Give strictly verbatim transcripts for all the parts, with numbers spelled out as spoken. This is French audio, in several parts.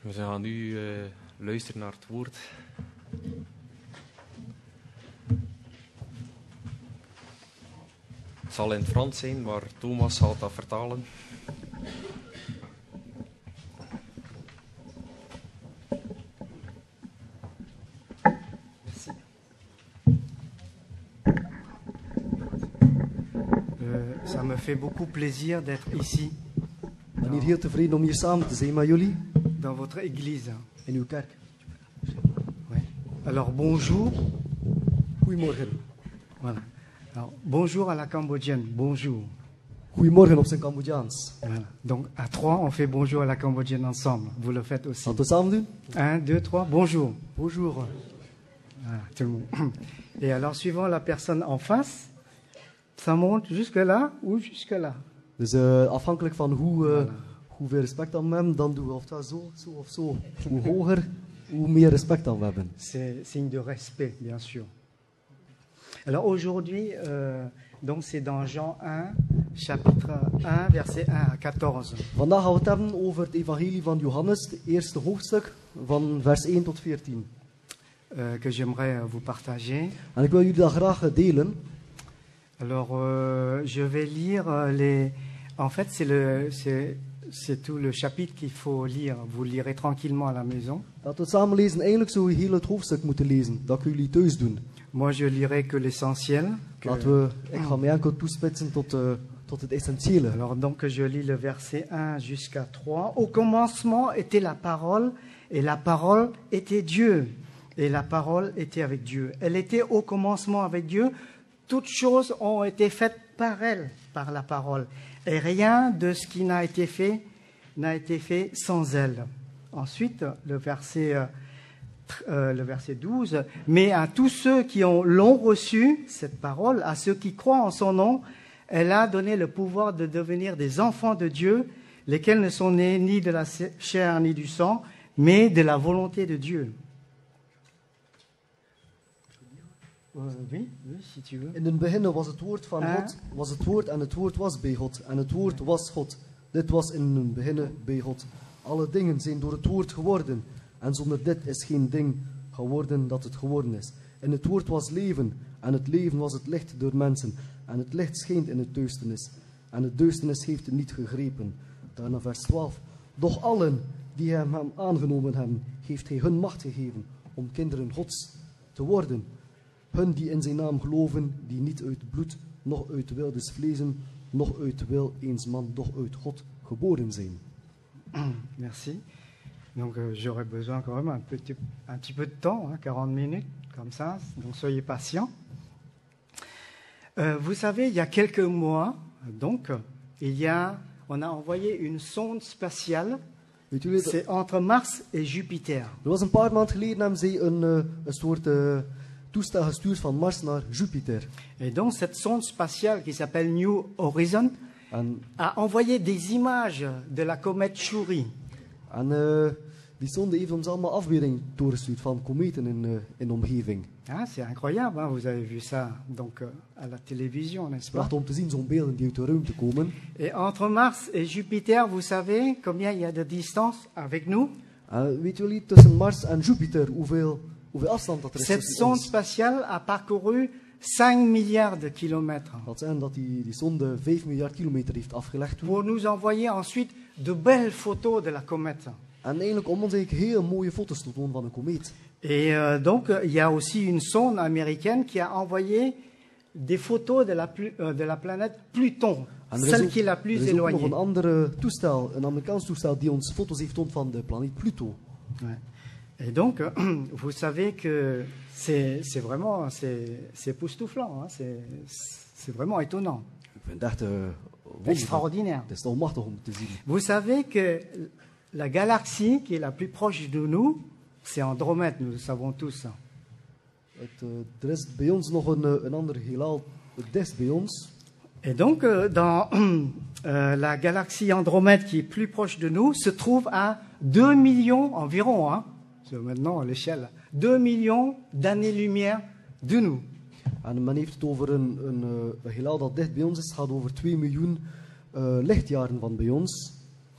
We gaan nu uh, luisteren naar het woord. Het zal in het Frans zijn, maar Thomas zal dat vertalen. Euh, ça me fait beaucoup plaisir d'être ici, Ik ben hier heel tevreden om hier samen te zijn met jullie dans votre église. in uw kerk. Ouais. Alors bonjour. Goedemorgen. Voilà. Alors, bonjour à la cambodgienne. Bonjour. Goedemorgen op zijn Cambodjaans. Voilà. Donc à trois, on fait bonjour à la cambodgienne ensemble. Vous le faites aussi. Laten we samen doen. Un, deux, trois. Bonjour. Bonjour. Voilà, tout le monde. Et alors, suivant la personne en face, ça monte jusque là ou jusque là. Dus uh, afhankelijk van hoe, uh, Voilà. hoeveel respect dan we hebben, dan doen we of dat zo, zo of zo. Hoe hoger, hoe meer respect dan we hebben. C'est signe de respect, bien sûr. Alors aujourd'hui, euh, donc c'est dans Jean un, chapitre un, verset un à quatorze. Vandaag gaan we het hebben over het evangelie van Johannes, het eerste hoofdstuk, van vers één tot veertien. Euh, que j'aimerais vous partager. En ik wil jullie dat graag uh, delen. Alors, euh, je vais lire euh, les. En fait, c'est le, c'est, c'est tout le chapitre qu'il faut lire. Vous lirez tranquillement à la maison. Laten we het samen lezen. Eigenlijk zou je heel het hoofdstuk moeten lezen. Dat kunnen jullie thuis doen. Moi, je lirai que l'essentiel. Que... Laten we, ik ga mij enkel toespitsen tot, uh, tot het essentiële. Alors, donc, je lis le verset un jusqu'à trois. Au commencement était la parole, et la parole était Dieu. Et la parole était avec Dieu. Elle était au commencement avec Dieu. Toutes choses ont été faites par elle, par la parole. Et rien de ce qui n'a été fait n'a été fait sans elle. Ensuite, le verset, euh, le verset douze. Mais à tous ceux qui ont, l'ont reçu, cette parole, à ceux qui croient en son nom, elle a donné le pouvoir de devenir des enfants de Dieu, lesquels ne sont nés ni de la chair ni du sang, mais de la volonté de Dieu. Uh, oui, oui, si tu veux. In het begin was het woord van Ah. God, was het woord en het woord was bij God. En het woord was God. Dit was in het begin bij God. Alle dingen zijn door het woord geworden. En zonder dit is geen ding geworden dat het geworden is. In het woord was leven. En het leven was het licht door mensen. En het licht schijnt in het duisternis. En het duisternis heeft het niet gegrepen. Daarna vers twaalf. Doch allen die hem, hem aangenomen hebben, heeft hij hun macht gegeven om kinderen Gods te worden. Hun die in zijn naam geloven, die niet uit bloed, noch uit wil des vleesen, noch uit wil eens man, doch uit God geboren zijn. Merci. Donc euh, j'aurais besoin quand même un petit, un petit peu de temps, hein, quarante minutes, comme ça, donc soyez patients. Euh, vous savez, il y a quelques mois, donc, il y a, on a envoyé une sonde spatiale, Weet jullie, c'est entre Mars et Jupiter. er was een paar maanden geleden hebben zij een, uh, een soort uh, toestel gestuurd van Mars naar Jupiter. Et donc cette sonde spatiale qui s'appelle New Horizon En, a envoyé des images de la comète Chury. en uh, die sonde heeft ons allemaal afbeeldingen doorgestuurd van kometen in, uh, in de omgeving. Ah, c'est incroyable, hein, vous avez vu ça donc, euh, à la télévision, n'est-ce pas? Prachtig om te zien, zo'n beelden die uit de ruimte komen. Et entre Mars et Jupiter, vous savez combien il y a de distance avec nous? En weet jullie, tussen Mars en Jupiter, hoeveel, hoeveel afstand dat er is Cette tussen sonde ons? spatiale a parcouru cinq milliards de kilomètres Dat zijn dat die, die sonde vijf miljard kilometer heeft afgelegd toen. pour nous envoyer ensuite de belles photos de la comète. En eigenlijk om ons eigenlijk heel mooie foto's te tonen van een komeet. Et euh, donc, il y a aussi une sonde américaine qui a envoyé des photos de la, plu- euh, de la planète Pluton, En er is celle ook, qui est la er plus is ook nog éloignée. een ander toestel, een Amerikaans toestel, die ons foto's heeft toond van de planeet Pluto. Ouais. Et donc, euh, vous savez que c'est c'est vraiment c'est c'est époustouflant, hein, c'est c'est vraiment étonnant, Ik vind het echt uh, wonderlijk. extraordinaire. Het is almachtig om te zien. Vous savez que la galaxie qui est la plus proche de nous, c'est Andromède, nous le savons tous. Het, uh, er is bij ons nog een, uh, een ander heelal, het dichtst bij ons. Et donc, euh, dans euh, la galaxie Andromède qui est plus proche de nous, se trouve à deux millions environ, hein, c'est maintenant à l'échelle, deux millions d'années-lumière de nous. En men heeft het over een, een, uh, een heelal dat dicht bij ons is. Het gaat over twee miljoen uh, lichtjaren van bij ons.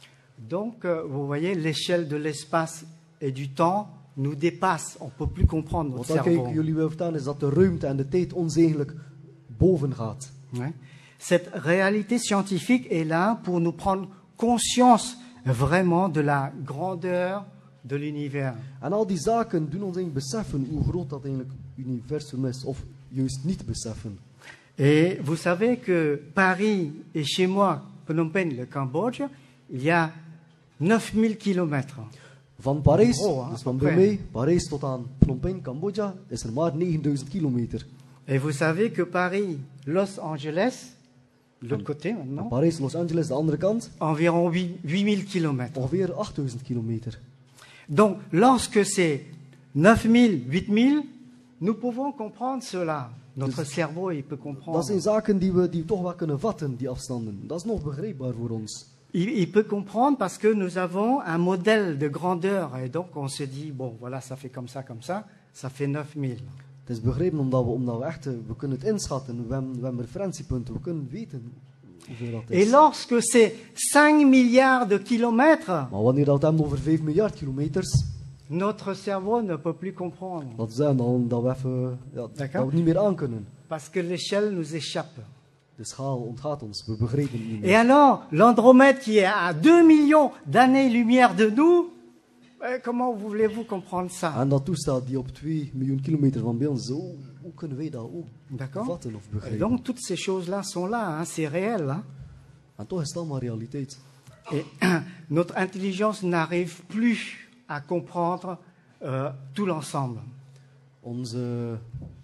Donc, euh, vous voyez, l'échelle de l'espace et du temps nous dépasse. On ne peut plus comprendre notre Wat dan kijk, cerveau. jullie wil vertellen is dat de ruimte en de tijd ons eigenlijk boven gaat. Ouais. Cette réalité scientifique est là pour nous prendre conscience vraiment de la grandeur de l'univers. En al die zaken doen ons eigenlijk beseffen hoe groot dat eigenlijk universum is, of juist niet beseffen. Et vous savez que Paris et chez moi, Phnom Penh, le Cambodge, il y a neuf mille kilomètres. Van Parijs, Gros, hè, dus van après. bij mij, Parijs tot aan Phnom Penh, Cambodja, is er maar negenduizend kilometer. Et vous savez que Paris, Los Angeles, de l'autre côté En maintenant, Parijs, Los Angeles, de andere kant, environ huit mille kilomètres. ongeveer achtduizend kilometer. Donc, lorsque c'est neuf mille, huit mille, nous pouvons comprendre cela. Notre cerveau, il peut Dat comprendre. zijn zaken die we, die we toch wel kunnen vatten, die afstanden. Dat is nog begrijpbaar voor ons. Il, il peut comprendre parce que nous avons un modèle de grandeur. Et donc, on se dit, bon, voilà, ça fait comme ça, comme ça, ça fait neuf mille. Het is begrepen omdat we, omdat we echt, eh, we kunnen het inschatten. We hebben, we hebben referentiepunten, we kunnen weten hoeveel dat Et is. lorsque c'est cinq milliards de kilomètres, Maar wanneer dat we hebben over vijf miljard kilometers, notre cerveau ne peut plus comprendre. dat zijn dan dat we even, ja, dat we D'accord. het niet meer aan kunnen. Parce que l'échelle nous échappe. De schaal ontgaat ons, we begrijpen het niet Et meer. alors, l'Andromède qui est à deux millions d'années-lumière de nous, eh, comment voulez-vous comprendre ça? En dat toestel die op twee miljoen kilometer van bij ons is, hoe, hoe kunnen wij dat ook D'accord. vatten of Et begrijpen? donc, toutes ces choses-là sont là, hein, c'est réel. Hein? En toch is het allemaal realiteit. Et notre intelligence n'arrive plus à comprendre euh, tout l'ensemble. Onze,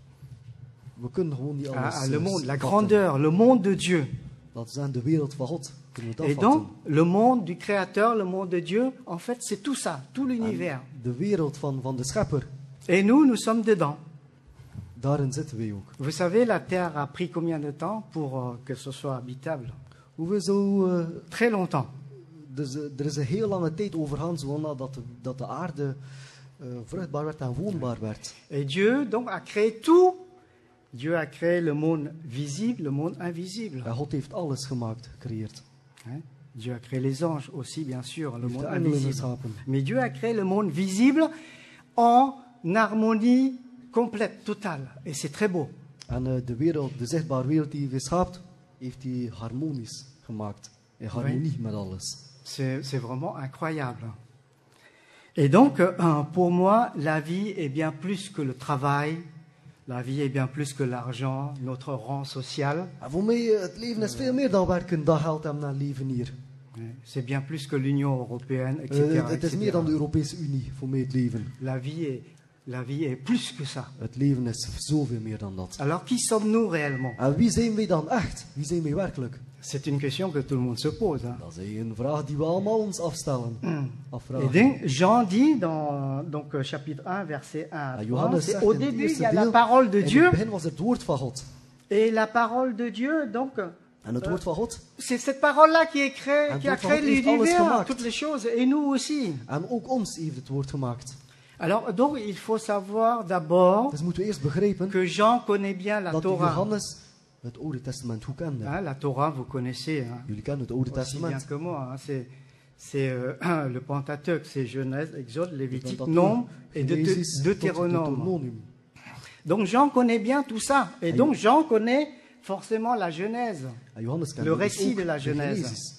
we kunnen gewoon niet alles Ah, le eh, monde, la vatten. grandeur, le monde de Dieu. Dat zijn de wereld van God. Kunnen we Et dat donc, vatten? le monde du Créateur, le monde de Dieu, en fait, c'est tout ça, tout l'univers. De wereld van, van de schepper, Et nous, nous sommes dedans. daarin zitten wij ook. Vous savez, la Terre a pris combien de temps pour euh, que ce soit habitable? Hoeveel zou... eh, Très longtemps. dus, eh, er is een heel lange tijd overgaan, zodat de, dat de aarde eh, vruchtbaar werd en woonbaar werd. Et Dieu, donc, a créé tout. Dieu a créé le monde visible, le monde invisible. En God heeft alles gemaakt, gecreëerd. Hein? Dieu a créé les anges aussi, bien sûr, le Hij heeft monde de engelen invisible. geschapen. Mais Dieu a créé le monde visible en harmonie complète, totale. Et c'est très beau. En eh, de wereld, de zichtbare wereld die hij geschaapt, heeft hij harmonisch gemaakt. In harmonie met alles. C'est c'est vraiment incroyable. Et donc, euh, pour moi, la vie est bien plus que le travail. La vie est bien plus que l'argent, notre rang social. En voor mij, eh, het leven is veel meer dan werken, dan geld hebben en leven hier. C'est bien plus que l'Union européenne, et Eh, cetera, het is et meer dan de cetera. Europese Unie, voor mij het leven. La vie est, la vie est plus que ça. Het leven is zoveel meer dan dat. Alors, qui sommes-nous réellement? En wie zijn wij dan echt? Wie zijn wij werkelijk? C'est une question que tout le monde se pose. Hein. Dat is een vraag die we allemaal ons afstellen. Et Afvragen. donc, Jean dit dans donc, euh, chapitre un, verset un à Ah, trois, Johannes c'est zegt au in het début, il eerste y a la deel, parole de in Dieu. het begin was het woord van God. Et la parole de Dieu, donc, En het woord van God. c'est cette parole-là qui, est créée, En qui a het woord van créé God heeft alles l'univers, gemaakt. toutes les choses, et nous aussi. En ook ons heeft het woord gemaakt. Alors, donc, il faut savoir d'abord Dus moeten we eerst begrijpen que Jean connaît bien la dat Torah. Johannes het Oude Testament goed kende. Hein, la Torah, vous connaissez, hein, Jullie kennen het Oude aussi bien Testament. que moi. Hein, c'est c'est euh, le Pentateuque, c'est Genèse, Exode, Lévitique, Dat Nombre et Deut- Genesis tot Deutéronome. Deuteronomium. Donc Jean connaît bien tout ça. Et donc Jean connaît forcément la Genèse. En Johannes kende Le dus récit ook de la de Genèse. Genesis.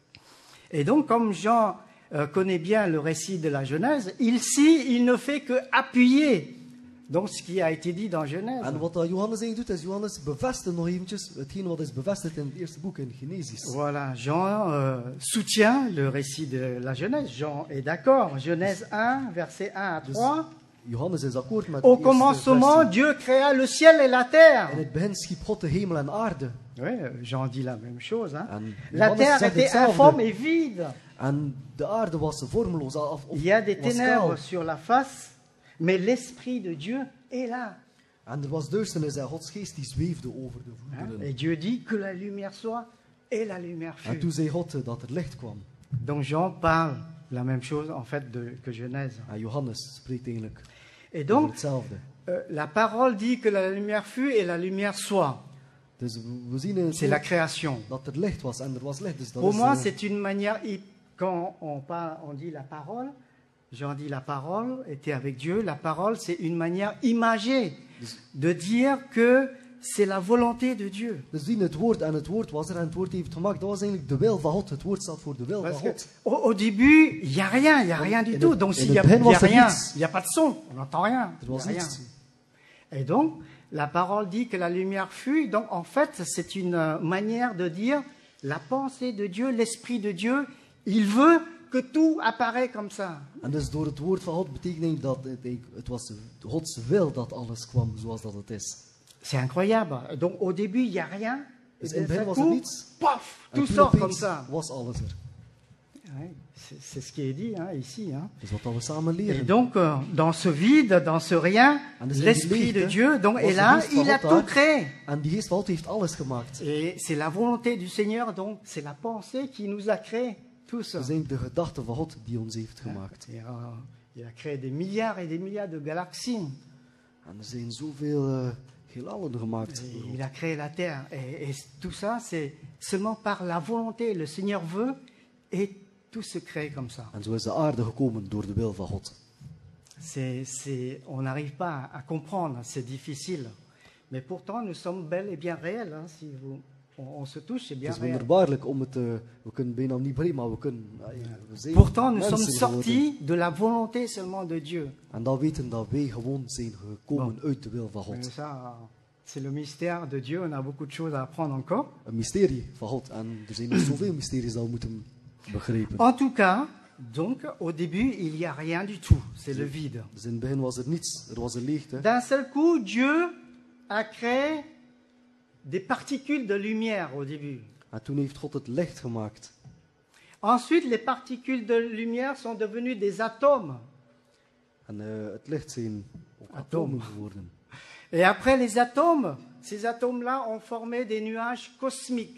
Et donc comme Jean euh, connaît bien le récit de la Genèse, ici il ne fait que appuyer donc ce qui a été dit dans Genèse. En wat dat Johannes eigenlijk doet, is Johannes bevestigt nog eventjes hetgeen wat is bevestigd in het eerste boek in Genesis. Voilà, Jean euh, soutient le récit de la Genèse. Jean est d'accord. Genèse un, versets un à trois. Johannes is akkoord met Au de eerste commencement, versie. Dieu créa le ciel et la terre. In het begin schiep God de hemel en aarde. Oui, Jean dit la même chose. Hein. En La Johannes terre zegt était hetzelfde. informe et vide. En de aarde was vormeloos. Of, of Il y a des was ténèbres kaal. sur la face, mais l'Esprit de Dieu est là. En er was duisternis en Gods geest die zweefde over de Hein. voederen. Et Dieu dit que la lumière soit, et la lumière En fut. toen zei God eh, dat er licht kwam. Donc Jean parle la même chose en fait de, que Genèse. En Johannes spreekt eigenlijk Et over donc, hetzelfde. euh, la parole dit que la lumière fut et la lumière soit. Dus we- we zien in het C'est la woord création. dat er licht was en er was licht. Dus dat Pour is, moi, eh, c'est une manière hy- quand on, parle, on dit la parole, Jean dit la parole était avec Dieu. La parole, c'est une manière imagée de dire que c'est la volonté de Dieu. Dus we zien het woord en het woord was er en het woord heeft gemaakt. Dat was eigenlijk de wil van God. Het woord staat voor de wil van Parce que God. au, au début, il n'y a rien, il n'y a rien du Et tout. le- Donc et s'il le n'y a, begin il y a was er rien, niets. il n'y a pas de son, on n'entend rien. Er il y a was rien. niets. Et donc, la parole dit que la lumière fut. Donc en fait, c'est une euh, manière de dire la pensée de Dieu, l'esprit de Dieu, il veut que tout apparaît comme ça. En dus door het woord van God betekent dat het, het was Gods wil dat alles kwam zoals dat het is. C'est incroyable. Donc au début, il n'y a rien. Et Dus in het d'un begin was coup, er niets. paf, En tout toen sort comme opeens ça. was alles er. Ouais, c'est c'est ce qui est dit hein, ici. Hein. Dus wat dat we samen Et leren. donc, euh, dans ce vide, dans ce rien, En dus in die l'Esprit de leegte Dieu donc, was est de là, geest van il a God tout daar. créé. En die geest van God heeft alles gemaakt. Et c'est la volonté du Seigneur, donc c'est la pensée qui nous a créé tous. Dat is eigenlijk de gedachte van God die ons heeft gemaakt. Et, euh, il a créé des milliards et des milliards de galaxies. En er zijn zoveel uh, heelallen gemaakt. Et door God. il a créé la terre. Et, et tout ça, c'est seulement par la volonté. Le Seigneur veut et tout se crée comme ça. En zo is de aarde gekomen door de wil van God. C'est, c'est, on n'arrive pas à, à comprendre, c'est difficile. Mais pourtant, nous sommes bel et bien réels. Hein, si vous, on, on se touche, c'est bien Het is réel. wonderbaarlijk om het, uh, we kunnen bijna niet begrijpen, maar we kunnen, uh, we zijn Pourtant, nous mensen sommes geworden. sortis de la volonté seulement de Dieu. En dat weten dat wij gewoon zijn gekomen Bon. uit de wil van Mais God. ça, c'est le mystère de Dieu. On a beaucoup de choses à apprendre encore. Een mysterie van God. En er zijn nog zoveel mysteries dat we moeten begrijpen. En tout cas, donc, au début, il n'y a rien du tout. C'est le vide. Dus in het begin was er niets, er was een leegte. D'un seul coup, Dieu a créé des particules de lumière au début. En toen heeft God het licht gemaakt. Ensuite, les particules de lumière sont devenues des atomes. En uh, het licht zijn ook Atomen. atomen geworden. Et après les atomes, ces atomes-là ont formé des nuages cosmiques.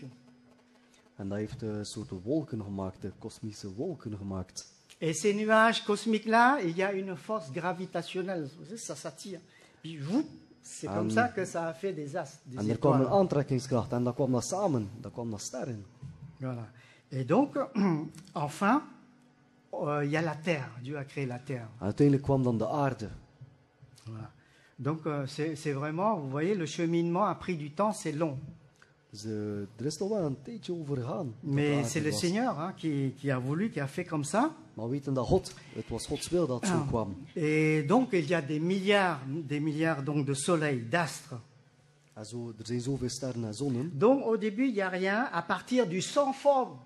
En dat heeft een uh, soort wolken gemaakt, de kosmische wolken gemaakt. Et ces nuages cosmiques-là, il y a une force gravitationnelle. Vous savez, ça s'attire. Puis, vous, c'est comme En- ça que ça a fait des astres, des En er kwam een étoiles. aantrekkingskracht en dat kwam dat samen, dat kwam dat sterren. Voilà. Et donc, enfin, euh, il y a la terre. Dieu a créé la terre. En uiteindelijk kwam dan de aarde. Voilà. Donc, euh, c'est c'est vraiment, vous voyez, le cheminement a pris du temps, c'est long. Dus uh, er is toch wel een tijdje over gegaan. dat de Mais aarde c'est le was. Seigneur hein, qui, qui a voulu, qui a fait comme ça. Maar we weten dat God, het was Gods wil dat het zo Ah. kwam. Et donc, il y a des milliards, des milliards donc, de soleils, d'astres. En zo, er zijn zoveel sterren en zonnen. Donc, au début, il n'y a rien. À partir du sans forme,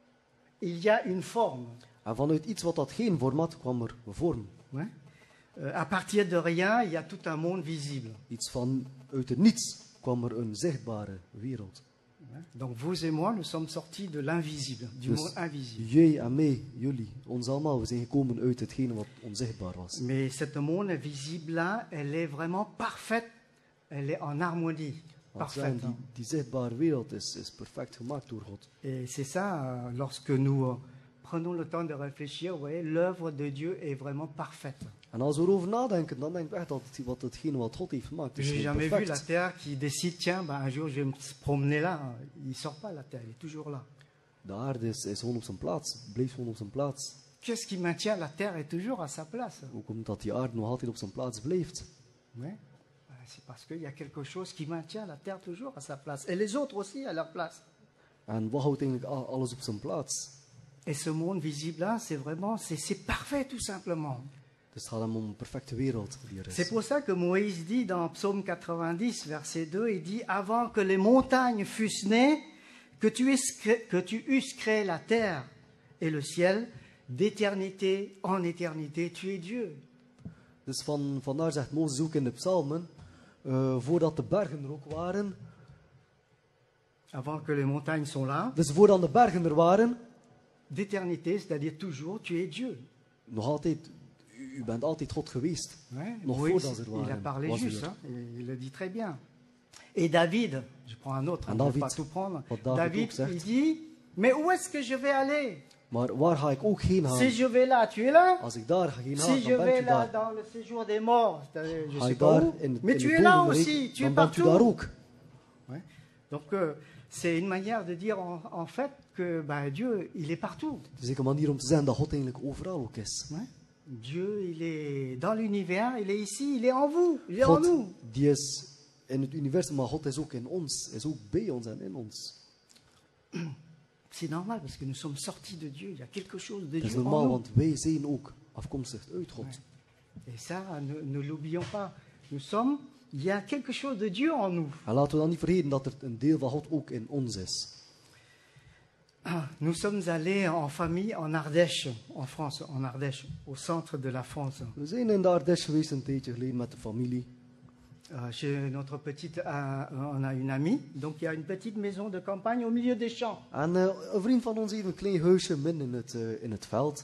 il y a une forme. En vanuit iets wat dat geen vorm had, kwam er een vorm. Ouais. Euh, à partir de rien, il y a tout un monde visible. Iets van uit het niets kwam er een zichtbare wereld. Ouais. Donc, vous et moi, nous sommes sortis de l'invisible, du Dus monde invisible. jij en mij, jullie, ons allemaal, we zijn gekomen uit hetgene wat onzichtbaar was. Mais cette monde visible-là, elle est vraiment parfaite. Elle est en harmonie. Want zijn, Parfaite. die, hein. die zichtbare wereld is, is perfect gemaakt door God. Et c'est ça, euh, lorsque nous euh, prenons le temps de réfléchir, vous voyez, l'œuvre de Dieu est vraiment parfaite. En als we erover nadenken, dan denk ik echt dat het, wat hetgene wat God heeft gemaakt is Je n'ai gewoon jamais vu la perfect. Terre qui décide, tiens, ben, un jour je vais me promener là. Il ne sort pas la Terre, il est toujours là. De aarde is, is gewoon op zijn plaats, blijft gewoon op zijn plaats. Qu'est-ce qui maintient la Terre est toujours à sa place? Ook omdat die aarde nog altijd op zijn plaats blijft. Oui. Ben, c'est parce qu'il y a quelque chose qui maintient la Terre toujours à sa place. Et les autres aussi à leur place. En wat houdt eigenlijk al- alles op zijn plaats? Et ce monde visible-là, c'est vraiment, c'est c'est parfait tout simplement. Dus het gaat hem om een perfecte wereld die er C'est is. pour ça que Moïse dit dans Psaume quatre-vingt-dix, verset deux, il dit, avant que les montagnes fussent nées, que tu, eusses cré- que tu eusses créé la terre et le ciel, d'éternité en éternité, tu es Dieu. Dus van, vandaar zegt Mozes ook in de psalmen, uh, voordat de bergen er ook waren, Avant que les montagnes sont là, dus voordat de bergen er waren, d'éternité, c'est-à-dire toujours, tu es Dieu. nog altijd, u, u bent altijd God geweest. Ouais, Nog Moïse, voordat ze er il a waren, parlé was u juste, er. hein, il, il le dit très bien. Et David, je prends un autre, En on ne va David, pas tout prendre. wat David David, ook zegt. il dit, mais où est-ce que je vais aller? Maar waar ga ik ook heen gaan? Si je vais là, tu es là. Als ik daar ga heen Si gaan, je dan bent vais u là daar. dans le séjour des morts, c'est-à-dire, je Ga sais ik pas daar où, in, mais in tu de es là dodenrijk, aussi, tu es dan bent u partout. daar ook. Ouais. Donc, euh, c'est une manière de dire en, en fait que bah, Dieu, il est partout. Het is ook een manier om te zeggen dat God eigenlijk overal ook is. Ouais. Dieu, il est dans l'univers, il est ici, il est en vous, il est en God nous. die is in het universum, maar God is ook in ons. Is ook bij ons en in ons. C'est normal parce que nous sommes sortis de Dieu. Il y a quelque chose de Dat is Dieu en normaal, nous. want wij zijn ook afkomstig uit God. Ouais. Et ça, ne, ne l'oublions pas. Nous sommes, il y a quelque chose de Dieu en nous. En laten we dan niet vergeten dat er een deel van God ook in ons is. Ah, nous sommes allés en famille en Ardèche, en France, en Ardèche, au centre de la France. We zijn in de Ardèche geweest een tijdje geleden met de familie. Euh, chez notre petite, euh, on a une amie, donc il y a une petite maison de campagne au milieu des champs. En uh, een vriend van ons heeft een klein huisje midden in het, uh, in het veld.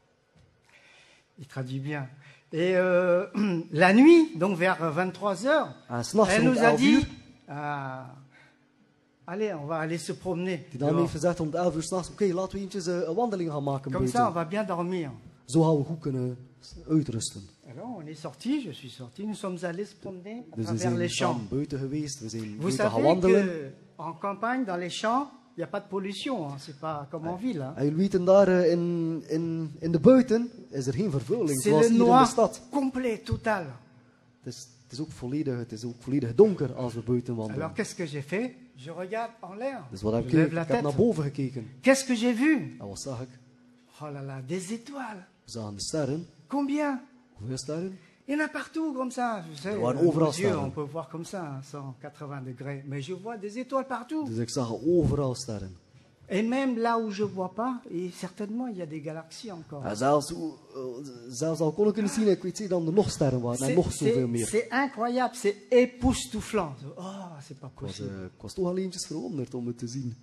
Il traduit bien. Et euh, la nuit, donc vers vingt-trois heures, En s'nachts elle rond nous a elf dit, uur, ah, allez, on va aller se promener. die dan heeft gezegd om elf uur s'nachts, oké, okay, laten we eventjes uh, een wandeling gaan maken Comme ça, on buiten. va bien dormir. Zo gaan we goed kunnen uitrusten. Alors, on est sortis, je suis sorti, nous sommes allés se promener à Dus we travers zijn les champs. samen buiten geweest, we zijn Vous buiten gaan savez wandelen. qu'en campagne, dans les champs, il n'y a pas de pollution, hein, c'est pas comme en ville. Hein. En jullie weten, daar uh, in, in, in de buiten is er geen vervuiling, C'est zoals le hier in de noir stad. complet, total. Het is, het is ook volledig, het is ook volledig donker als we buiten wandelen. Alors, qu'est-ce que j'ai fait? Je regarde en l'air, Dus wat heb je ik lève gedaan? la Ik heb tête. naar boven gekeken. Qu'est-ce que j'ai vu? En wat zag ik? Oh là là, des étoiles. We zagen de sterren. Combien? Hoeveel sterren? Il y en a partout comme ça. Je sais, Er waren euh, overal nos yeux, sterren. on peut voir comme ça, hein, cent quatre-vingts degrés. Mais je vois des étoiles partout. Dus ik zag overal sterren. Et même là où je ne vois pas, et certainement il y a des galaxies encore. En zelfs, uh, zelfs al kon ik het zien, ik weet zeker dat er nog sterren waren en C'est- nog zoveel C'est meer. c'est incroyable, c'est époustouflant. Oh, c'est pas Ik was, possible. uh, ik was toch al eventjes verwonderd om het te zien.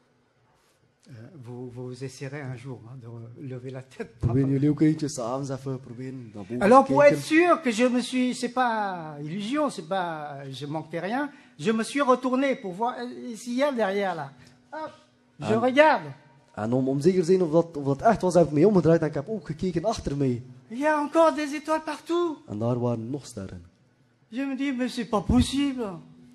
Euh, vous, vous essayerez un jour hein, de lever la tête. Proberen jullie ook eventjes samen even proberen naar boven Alors te pour être kijken. sûr que je me suis, c'est pas illusion, c'est pas, je manquais rien, je me suis retourné pour voir euh, s'il y a derrière là. Hop, je Ah. regarde. En om, om zeker te zijn of dat, of dat echt was, heb ik mee omgedraaid en ik heb ook gekeken achter mij. Il y a encore des étoiles partout. En daar waren nog sterren. Je me dis mais c'est pas possible.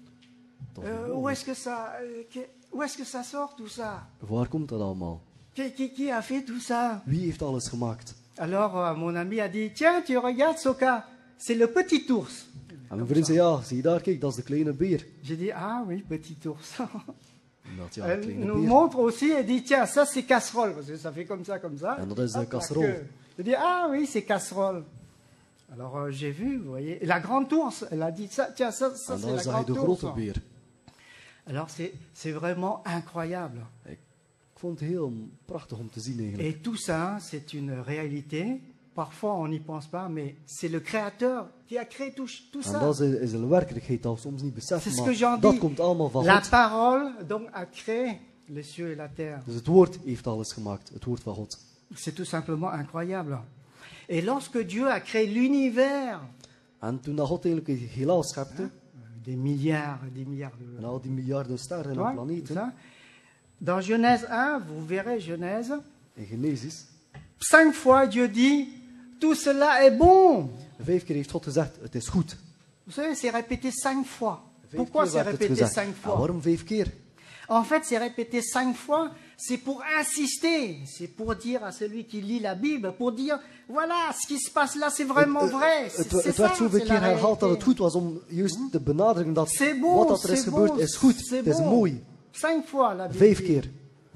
Dat Euh, is où onmogelijk. est-ce que ça, euh, que- où est-ce que ça sort tout ça? Waar komt dat allemaal? Qui, qui, qui a fait tout ça? Wie heeft alles gemaakt? Alors euh, mon ami a dit tiens tu regardes Soka, c'est le petit ours. En mijn vriend zei, ja, zie je daar, kijk, dat is de kleine beer. J'ai dit ah oui petit ours. En dat, ja, de Elle kleine nous beer. montre aussi, elle dit tiens, ça c'est casserole, parce que ça fait comme ça, comme ça. En dat is de Hop, la casserole. queue. Je dis ah oui, c'est casserole. Alors euh, j'ai vu, vous voyez, la grande ours, elle a dit ça, tiens, ça, ça En c'est dan la zag je de grande ours. grote beer. Alors c'est c'est vraiment incroyable. Ik vond het heel prachtig om te zien eigenlijk. Et tout ça, c'est une réalité. Parfois on n'y pense pas, mais c'est le Créateur qui a créé tout, tout En ça. dat is, is een werkelijkheid dat we soms niet beseffen, C'est ce que j'en maar dat dis. komt allemaal van La God. parole donc a créé les cieux et la terre. Dus het woord heeft alles gemaakt, het woord van God. C'est tout simplement incroyable. Et lorsque Dieu a créé l'univers, En toen dat God eigenlijk het heelal schepte, des milliards et des milliards de en al die miljarden sterren en Ouais, planeten, ça. Dans Genèse un, vous verrez Genèse, in Genesis, cinq fois Dieu dit, tout cela est bon. vijf keer heeft God gezegd, het is goed. Vous savez, c'est répété cinq fois. Vijf Pourquoi keer c'est werd het répété gezegd. cinq En fois? waarom vijf keer? En fait, c'est répété cinq fois, c'est pour insister, c'est pour dire à celui qui lit la Bible, pour dire, voilà, ce qui se passe là, c'est vraiment Het- vrai. Het, C'est het, c'est het ça, werd zoveel c'est la keer herhaald dat het réalité. goed was om juist te benadrukken dat C'est bon, wat dat er is c'est gebeurd bon, is goed. c'est Het is bon. mooi. Cinq fois la Bible. Vijf dit. keer.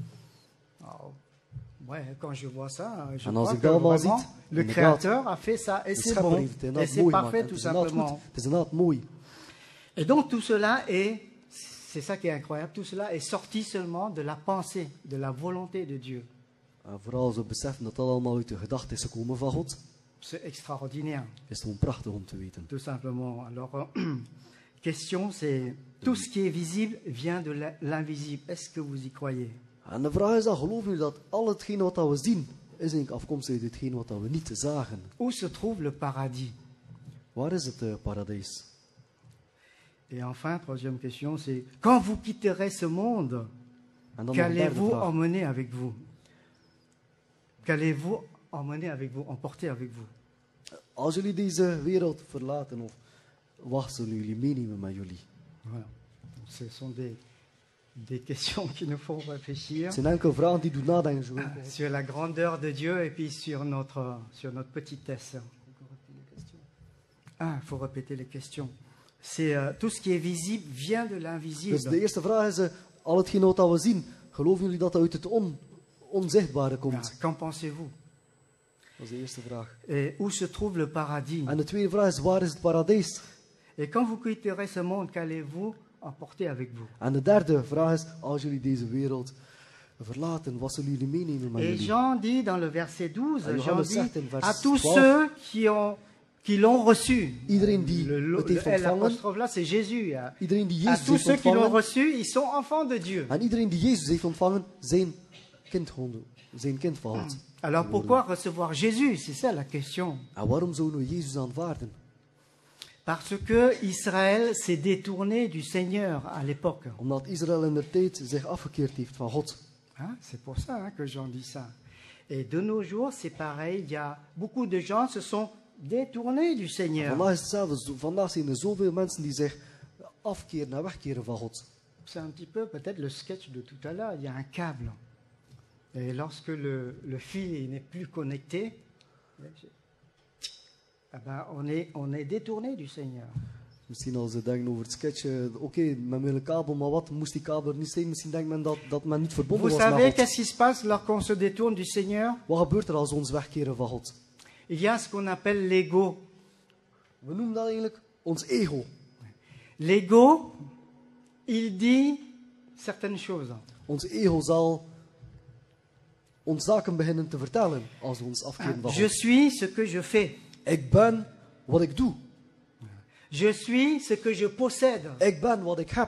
Oh, ouais, quand je vois ça, je En crois als ik que dat allemaal vraiment, ziet, le inderdaad, Créateur a fait ça et De c'est schepper bon heeft het et inderdaad c'est mooi gemaakt. parfait Het tout is inderdaad goed. simplement. Het is inderdaad mooi. Et donc tout cela est, c'est ça qui est incroyable, tout cela est sorti seulement de la pensée, de la volonté de Dieu. En vooral als we beseffen dat dat allemaal uit de gedachte is gekomen van God, C'est extraordinaire, is het gewoon prachtig om te weten. tout simplement. Alors, euh, question, c'est tout ce qui est visible vient de la- l'invisible. Est-ce que vous y croyez? En de vraag is dan, geloven jullie dat al hetgene wat dat we zien, is eigenlijk afkomstig uit hetgene wat dat we niet zagen? Où se trouve le paradis? Waar is het uh, paradijs? Et enfin, troisième question, c'est quand vous quitterez ce monde, En dan nog een derde qu'allez-vous vraag. emmener avec vous? Qu'allez-vous emmener avec vous, emporter avec vous? Als jullie deze wereld verlaten, of wat zullen jullie meenemen met jullie? Voilà. Ce sont des, des questions qui nous font réfléchir Het zijn enkele vragen die doen nadenken. Zo. sur la grandeur de Dieu et puis sur notre, sur notre petitesse. Ah, il faut répéter les questions. C'est euh, tout ce qui est visible vient de Dus de l'invisible. eerste vraag is, uh, al hetgeen wat we zien, geloven jullie dat dat uit het on, onzichtbare Ah, komt? qu'en pensez-vous? Dat is de eerste vraag. Et où se trouve le paradis? En de tweede vraag is, waar is het paradijs? Et quand vous quitterez ce monde, qu'allez-vous emporter avec vous? En de derde vraag is, als jullie deze wereld verlaten, wat zullen jullie meenemen met Et jullie? Jean dit dans le verset douze, Ah, Jean Johannes dit zegt in vers à tous twaalf, ceux qui ont qui l'ont reçu. Iedereen die Le- le- het heeft le- ontvangen, L'apostrophe là, c'est Jésus. hein. iedereen die À Jezus tous heeft ceux qui l'ont ontvangen, reçu, ils sont enfants de Dieu. en iedereen die Jezus heeft ontvangen, zijn kind, gewoon, zijn kind van God. Alors pourquoi recevoir Jésus? C'est ça la question. En waarom zouden we Jezus aanvaarden? Parce que Israël s'est détourné du Seigneur à l'époque. Omdat Israël in de tijd zich afgekeerd heeft van God. Hein, c'est pour ça hein, que Jean dit ça. Et de nos jours, c'est pareil. Il y a beaucoup de gens se sont détournés du Seigneur. Vandaag is hetzelfde. Zo- Vandaag zijn er zoveel mensen die zich afkeren en wegkeren van God. C'est un petit peu peut-être le sketch de tout à l'heure. Il y a un câble. Et lorsque le, le fil n'est plus connecté, eh ben, on, est, on est détourné du Seigneur. Misschien als ze denken over het sketch, eh, oké, okay, men wil een kabel, maar wat moest die kabel er niet zijn? Misschien denkt men dat, dat men niet verbonden Vous was savez met God. qu'est-ce qui se passe lorsqu'on se détourne du Seigneur? Wat gebeurt er als we ons wegkeren van God? Il y a ce qu'on appelle l'ego. We noemen dat eigenlijk ons ego. L'ego, il dit certaines choses. Ons ego zal ons zaken beginnen te vertellen als we ons afkeren van Je God. suis ce que je fais. Ik ben wat ik doe. Je suis ce que je possède. Ik ben wat ik heb.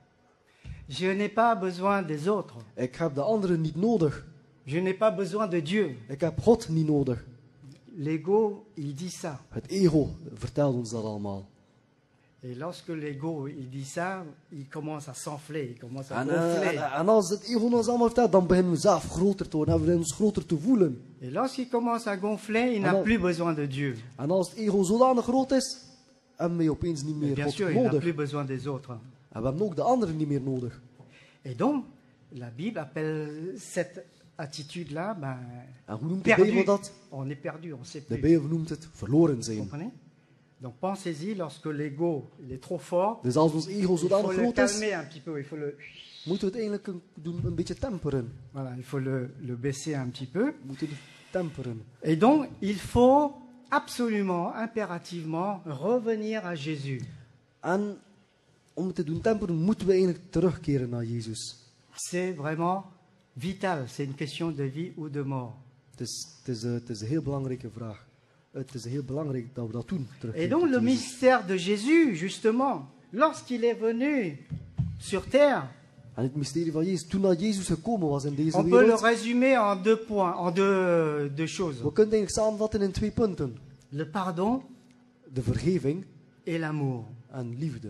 Je n'ai pas besoin des autres. Ik heb de anderen niet nodig. Je n'ai pas besoin de Dieu. Ik heb God niet nodig. L'ego, il dit ça. Het ego vertelt ons dat allemaal. Et lorsque l'ego, il dit ça, il commence à s'enfler, il commence à En, eh, gonfler. en, en als het ego ons allemaal vertelt, dan beginnen we zelf groter te worden. En we beginnen ons groter te voelen. Et lorsqu'il commence à gonfler, il n'a Alors- plus besoin de Dieu. En als het ego zodanig groot is, hebben we opeens niet Et meer bien God sûr, il n'a nodig. plus besoin des autres. En we hebben ook de anderen niet meer nodig. Et donc, la Bible appelle cette attitude-là, ben, En hoe noemt de perdu. Bijbel dat? On est perdu, on ne sait De plus. Bijbel noemt het verloren Vous zijn. comprenez? Donc pensez-y, lorsque l'ego il est trop fort, Dus als ons ego il faut zodanig le groot is, calmer un petit peu, il faut le, moeten we het eigenlijk een, doen, een beetje temperen. voilà, il faut le, le baisser un petit peu. We moeten het temperen. Et donc, il faut absolument, impérativement revenir à Jésus. En om het te doen temperen, moeten we eigenlijk terugkeren naar Jezus. C'est vraiment vital, c'est une question de vie ou de mort. Het is, het is, eh, het is een heel belangrijke vraag. Het is heel belangrijk dat we dat doen. Et terugkeren donc, tot le Jezus. mystère de Jésus, justement, lorsqu'il est venu sur terre, En het mysterie van Jezus, toen dat Jezus gekomen was in deze on peut le wereld, résumer en deux points, en deux, deux choses. we kunnen het eigenlijk samenvatten in twee punten. Le pardon De vergeving et l'amour. en liefde.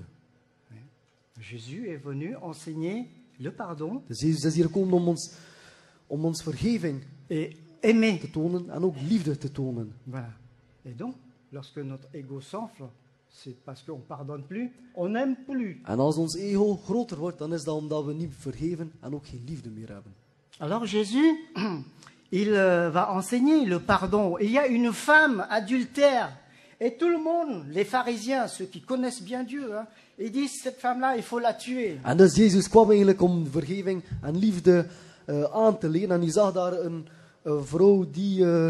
Jésus est venu enseigner le pardon Dus Jezus is hier gekomen om ons, om ons vergeving et aimer. te tonen en ook liefde te tonen. Voilà. Et donc, lorsque notre ego s'enfle, c'est parce qu'on ne pardonne plus, on n'aime plus. En als ons ego groter wordt, dan is dat omdat we niet vergeven en ook geen liefde meer hebben. Alors Jésus, il euh, va enseigner le pardon. Il y a une femme adultère. Et tout le monde, les pharisiens, ceux qui connaissent bien Dieu, hein, ils disent, cette femme-là, il faut la tuer. En dus Jezus kwam eigenlijk om vergeving en liefde eh, aan te leren. En hij zag daar een, een vrouw die, eh,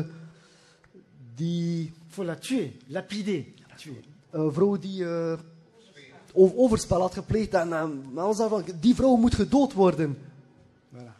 die, Il faut la tuer, lapider. Tuer. een vrouw die eh, over- overspel had gepleegd. En eh, men zei van, die vrouw moet gedood worden. Voilà.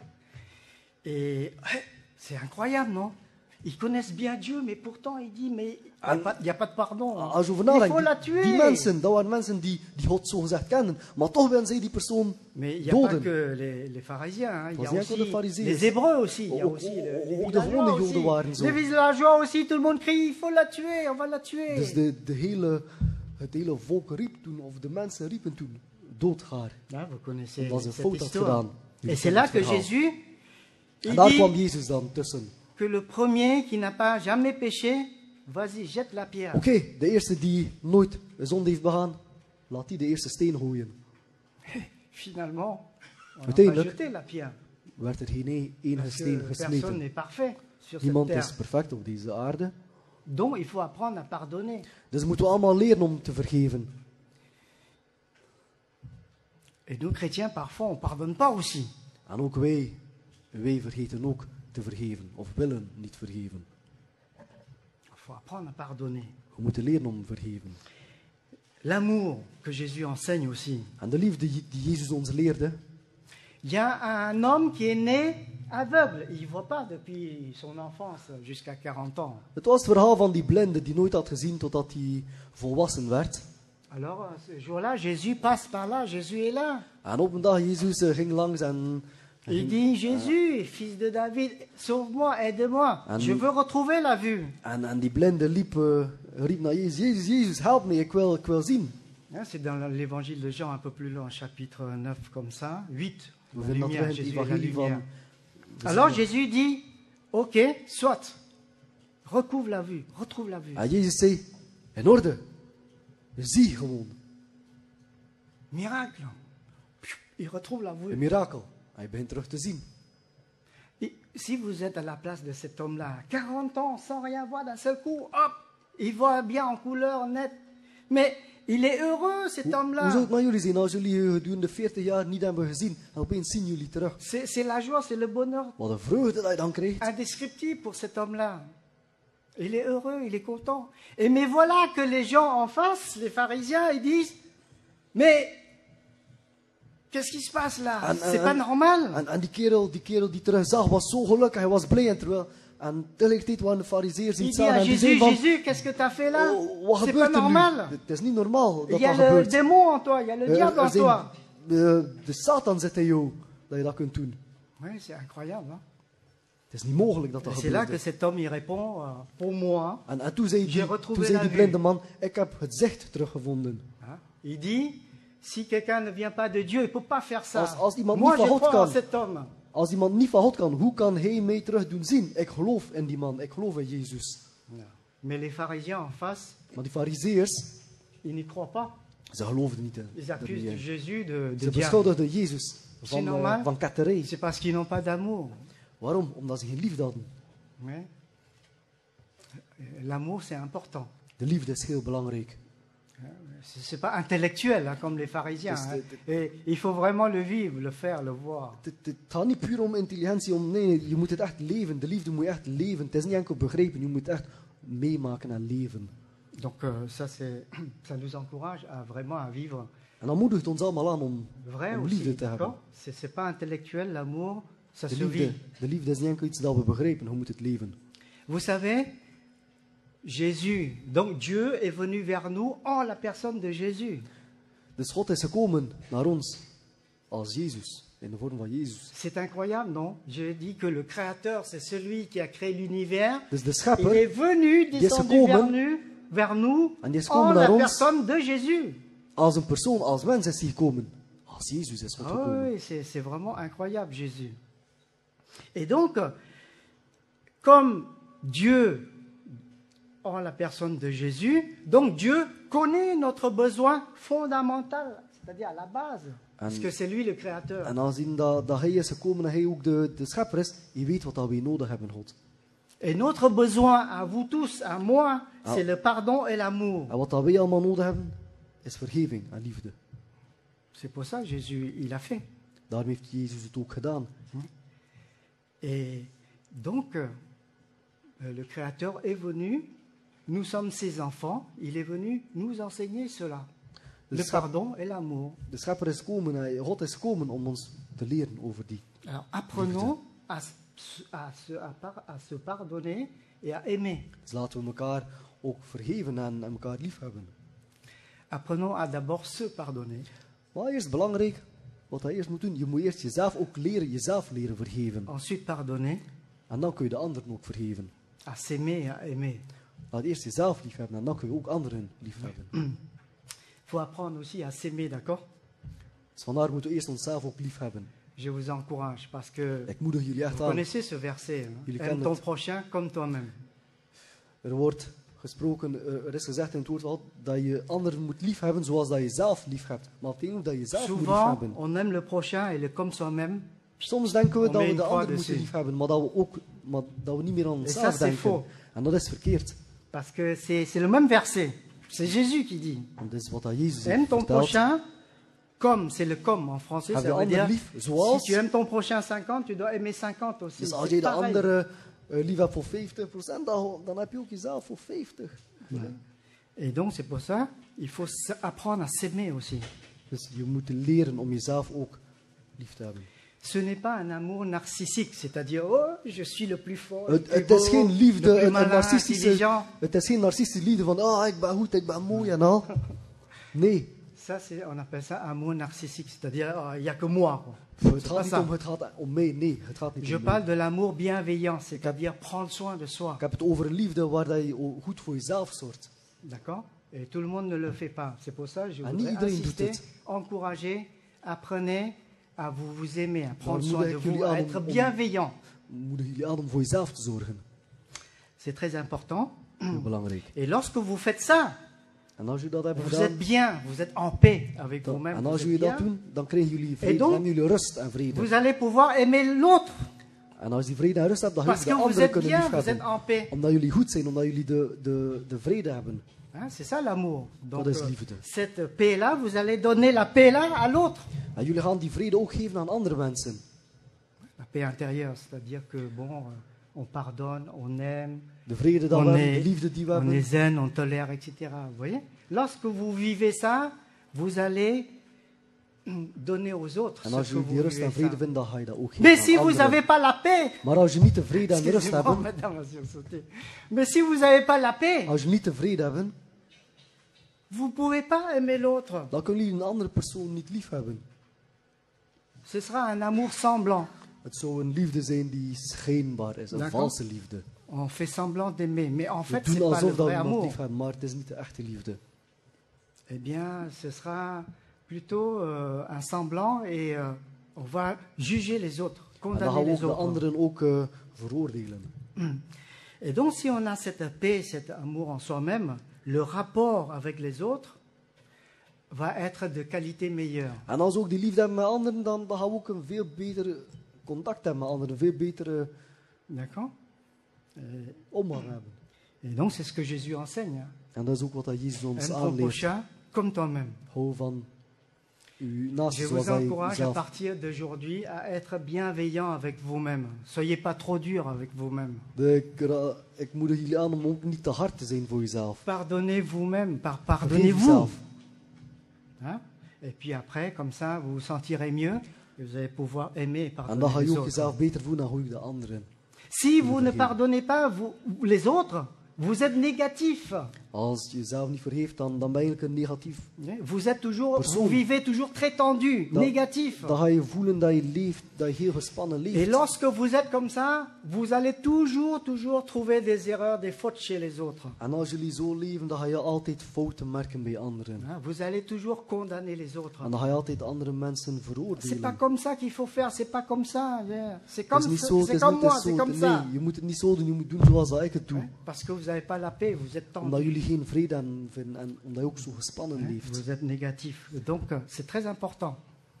Et c'est incroyable, non? Ils connaissent bien Dieu, mais pourtant il dit, mais il n'y a, pas- il y a pas de pardon. hein. Als je over Il faut nadenkt, la die, tuer. die mensen, dat waren mensen die, die God zo gezegd kenden. Maar toch willen zij die persoon Mais il n'y a pas doden. que les, les pharisiens, hein. Il y a Pas aussi que les pharisiens. les Hébreux aussi. Il y a Ook- aussi ook- le- ook les de villageois gewone aussi. Joden waren zo. Les villageois aussi, tout le monde crie, il faut la tuer, on va la tuer. Dus de, de hele, het hele volk riep toen, of de mensen riepen toen, dood haar. Ah, vous connaissez Omdat ze een cette fout had histoire. gedaan. Die Et c'est là het que verhaal. Jésus, il En daar kwam dit Jezus dan tussen. que le premier qui n'a pas jamais péché, vas-y, jette la pierre. Oké, de eerste die nooit een zonde heeft begaan, laat die de eerste steen gooien. Finalement, On n'a pas Uiteindelijk jeté la pierre. werd er geen e- enige Parce steen que personne gesmeten. n'est parfait sur cette Niemand is terre. perfect op deze aarde. Donc il faut apprendre à pardonner. Dus moeten we allemaal leren om te vergeven. Et nous, chrétiens, parfois, on ne pardonne pas aussi. En ook wij, wij vergeten ook te vergeven. Of willen niet vergeven. Il faut apprendre à pardonner. We moeten leren om te vergeven. L'amour que Jésus enseigne aussi. En de liefde die Jezus ons leerde. Il y a un homme qui est né aveugle. Il ne voit pas depuis son enfance jusqu'à quarante ans. Het was het verhaal van die blinde die nooit had gezien totdat hij volwassen werd. Alors, ce jour-là, Jésus passe par là. Jésus est là. En op een dag Jezus eh, ging langs en... en Il ging- dit, Jésus, fils de David, sauve-moi, aide-moi. En- Je veux retrouver la vue. En, en die blinde liep, eh, riep naar Jezus, Jezus, Jezus, help me, ik wil, ik wil zien. Hein, c'est dans l'évangile de Jean, un peu plus loin, chapitre neuf, comme ça. huit. We La vinden dat lumière, terug in het Jésus est la evangelie lumière. van... Alors Jésus dit, ok, soit, recouvre la vue, retrouve la vue. En Jezus zei, in orde, zie gewoon, Miracle. Il retrouve la een vue. mirakel. Hij begint terug te zien. Et si vous êtes à la place de cet homme-là, quarante ans, sans rien voir, d'un seul coup, hop, il voit bien en couleur, net. Mais il est heureux, cet Hoe zou homme-là. het met jullie zijn als jullie eh, gedurende veertig jaar niet hebben gezien en opeens zien jullie terug? C'est c'est la joie, c'est le bonheur Wat een vreugde dat je dan krijgt. indescriptible pour cet homme-là. Il est heureux, il est content. Et mais voilà que les gens en face, les pharisiens, ils disent, mais qu'est-ce qui se passe là? En, C'est en, pas en- normal. En, en die, kerel, die kerel die terug zag was zo gelukkig, hij was blij en terwijl... En tegelijkertijd waren de fariseërs die Il het dit zagen à en die Jésus, zeiden van... Jésus, qu'est-ce que tu as fait là? Oh, wat C'est pas gebeurt er nu? normal. Het is niet normaal Il dat y a dat le gebeurt. démon en toi, il y a le Er- diable er en zijn- toi. de, de Satan zit in jou, dat je dat kunt doen. Oui, c'est incroyable. Hein? Het is niet mogelijk dat dat Et c'est là gebeurt. que cet homme, il répond, euh, pour moi, En, en toen zei J'ai die, retrouvé toen zei la die vue. blinde man, ik heb het zicht teruggevonden. hein, il dit, si quelqu'un ne vient pas de Dieu, il ne peut pas faire ça. Als- als iemand Moi, niet van je God crois en kan. cet homme. Als iemand niet van God kan, hoe kan hij mij terug doen zien? Ik geloof in die man, ik geloof in Jezus. Mais les pharisiens en face, Maar die fariseërs, ils n'y croient pas. ze geloofden niet in. Ils er accusent niet in. Jésus de, de Ze diable. beschuldigden Jezus van, normaal? uh, van ketterij. C'est parce qu'ils n'ont pas d'amour. Waarom? Omdat ze geen liefde hadden. Mais l'amour, c'est important. De liefde is heel belangrijk. C'est c'est pas intellectuel, hein, comme les pharisiens. Dus hein. de- Et il faut vraiment le vivre, le faire, le voir. Het, het gaat niet puur om intelligentie, om, nee, je moet het echt leven. De liefde moet je echt leven. Het is niet enkel begrijpen, je moet het echt meemaken en leven. Donc euh, ça, c'est, ça nous encourage à vraiment à vivre En dan moedigt ons allemaal aan om, vrai om aussi. liefde te hebben. D'accord? C'est, c'est pas intellectuel, l'amour, ça De se vit. liefde, de liefde is niet enkel iets dat we begrijpen, je moet het leven. Vous savez, Jésus, donc Dieu est venu vers nous en la personne de Jésus. Dus God is gekomen naar ons als Jezus, in de vorm van Jezus. C'est incroyable, non? Je dis que le Créateur, c'est celui qui a créé l'univers. Dus de Il schepper, est venu, is descendu gekomen. vers nous, vers nous En die is en gekomen la naar ons. personne de Jésus. als een persoon, als mens is hij gekomen. Als Jezus is God Ah gekomen. oui, c'est, c'est vraiment incroyable, Jésus. Et donc, comme Dieu en la personne de Jésus, donc Dieu connaît notre besoin fondamental, c'est-à-dire à la base, parce que c'est lui le Créateur. En aangezien dat, dat hij is gekomen en hij ook de, de schepper is, je weet wat dat wij nodig hebben, God. Et notre besoin à vous tous, à moi, Ah. c'est le pardon et l'amour. En wat dat wij allemaal nodig hebben, is vergeving en liefde. C'est pour ça que Jésus, il a fait. Daarom heeft Jezus het ook gedaan. Et donc, euh, le Créateur est venu, nous sommes ses enfants, il est venu nous enseigner cela. De, Le schep- pardon et l'amour. de schepper is gekomen, en God is gekomen om ons te leren over die. Alors apprenons à, s- à, se, à, par- à se pardonner et à aimer. Dus laten we elkaar ook vergeven en, en elkaar lief hebben. Apprenons à d'abord se pardonner. Maar eerst belangrijk, wat hij eerst moet doen, je moet eerst jezelf ook leren, jezelf leren vergeven. Ensuite pardonner, En dan kun je de anderen ook vergeven. à s'aimer et à aimer. Laat eerst jezelf lief hebben en dan kun je ook anderen lief hebben. Il faut apprendre aussi à s'aimer, d'accord? Dus vandaar moeten we eerst onszelf ook lief hebben. Je vous encourage parce que Ik moedig jullie echt vous aan. connaissez ce verset. Hein? Il est Aime calme. ton prochain comme toi-même. Er wordt gesproken, uh, er is gezegd in het woord wel dat je anderen moet liefhebben zoals dat je zelf lief hebt. Maar het betekent ook dat je zelf moet Souvent, liefhebben. on aime le prochain et le comme soi-même. Soms denken we On dat met we de une ander croix moeten dessus. liefhebben, maar dat we, ook, maar dat we niet meer aan Et ça, onszelf c'est denken. faux. En dat is verkeerd. Parce que c'est c'est le même verset. C'est Jésus qui dit. Want dat is wat dat Jezus Aime heeft ton verteld. prochain comme, c'est le comme en français, Heb ça de veut ander dire lief si zoals. tu aimes ton prochain cinquante, tu dois aimer cinquante aussi. Dus als C'est je de pareil. andere uh, lief hebt voor vijftig procent, dan, dan heb je ook jezelf voor vijftig. Et donc c'est pour ça, il faut s- apprendre à s'aimer aussi. Dus je moet leren om jezelf ook lief te hebben. Ce n'est pas un amour narcissique, c'est-à-dire oh je suis le plus fort, le Het, plus het beau, is geen liefde, le plus een, een malin, narcistische, intelligent. het is geen narcistische liefde van, ah, ik ben goed, ik ben mooi en al. Nee, Ça c'est, on appelle ça amour narcissique, c'est-à-dire oh, il n'y a que moi. quoi. het C'est gaat pas niet ça. om, het gaat om mij, nee, het gaat niet Je om mij. parle de l'amour bienveillant, c'est-à-dire prendre soin de soi. Ik heb het over een liefde waar dat je o- goed voor jezelf zorgt. D'accord? Et tout le monde ne le fait pas. C'est pour ça que je Ah, voudrais niet iedereen doet insister, het. encourager, apprenez à vous, vous aimer, à prendre Maar soin de moedig ik vous, jullie à aan être om- om- bienveillant. Moedig jullie aan om voor jezelf te zorgen. C'est très important. Heel belangrijk. Et lorsque vous faites ça, En als jullie dat hebben vous gedaan, êtes bien, vous êtes en paix avec dan, vous-même. en Vous als êtes jullie dat bien. doen, dan krijgen jullie vrede, Et donc, dan hebben jullie rust en vrede. Vous allez pouvoir aimer l'autre En als die vrede en rust hebt, dan ga parce je que de vous anderen êtes kunnen bien, vous êtes liefhebben. en paix. Omdat jullie goed zijn, omdat jullie de, de, de vrede hebben. Hein, c'est ça l'amour. Donc, Dat is euh, liefde. cette paix-là, vous allez donner la paix-là à l'autre. En jullie gaan die vrede ook geven aan andere mensen. La paix intérieure, c'est-à-dire que bon, euh, on pardonne, on aime, De vrede die On we hebben, est- de liefde die we on hebben. est zen, on tolère, et cetera. Vous voyez? Lorsque vous vivez ça, vous allez hum, donner aux autres En ce als que je vous die rust vivez en vrede ça. vindt, dan ga je dat ook geven Mais aan si vous anderen. n'avez pas la paix, Maar als je niet de vrede en de rust excusez-moi, hebt, madame a sursauté. Mais si vous n'avez pas la paix, als je niet de vrede hebt, vous ne pouvez pas aimer l'autre. dan kunnen jullie een andere persoon niet lief hebben. Ce sera un amour semblant. Het zou een liefde zijn die schijnbaar is, een D'accord. valse liefde. On fait semblant d'aimer, mais en We fait, c'est doen pas le alsof dat we vrai iemand amour. lief hebben, maar het is niet de echte liefde. Eh bien, ce sera plutôt euh, un semblant et euh, on va juger les autres, En dan condamner gaan we les ook de autres. anderen ook uh, veroordelen. Et donc, si on a cette paix, cet amour en soi-même, le rapport avec les autres va être de qualité meilleure. En als we ook die liefde hebben met anderen, dan, dan gaan we ook een veel beter contact hebben met anderen, een veel betere D'accord? Et, omgang hebben. et donc, c'est ce que Jésus enseigne. Hein. En dat is ook wat dat Jezus ons Aime ton aanleert. prochain comme toi-même. Hou van uw naaste Je zoals vous dat je encourage à zelf. partir d'aujourd'hui à être bienveillant avec vous-même. Soyez pas trop dur avec vous-même. De, ik, ra- ik moedig jullie aan om ook niet te hard te zijn voor jezelf. Pardonnez vous-même, par Vergeef pardonnez-vous. jezelf. Hein? Et puis après, comme ça, vous vous sentirez mieux et vous allez pouvoir aimer et En dan pardonner ga les je ook autres. jezelf beter voelen dan hoe je de anderen. Si vous ne vergeven. pardonnez pas vous, les autres, vous êtes négatif. Als je jezelf niet vergeeft, dan, dan ben je eigenlijk een negatief. Vous êtes toujours, Persoon. vous vivez toujours très tendu, Dan- négatif. Dan ga je voelen dat je leeft, dat je heel gespannen Et leeft. lorsque vous êtes comme ça, vous allez toujours, toujours trouver des erreurs, des fautes chez les autres. En als jullie zo leven, dan ga je altijd fouten merken bij anderen. Hein? Vous allez toujours condamner les autres. En dan ga je altijd andere mensen C'est pas veroordelen. comme ça qu'il faut faire, c'est pas comme ça. yeah. C'est Het comme, is niet ça- zo, het c'est is comme niet moi, het c'est zo. comme Nee, ça. je moet het niet zo doen, je moet doen zoals dat ik het doe. Hein? Parce que vous n'avez pas la paix, vous êtes tendu. Omdat jullie geen vrede en vinden en omdat je ook zo gespannen Hein? leeft. Vous êtes négatif. Donc, euh, c'est très important.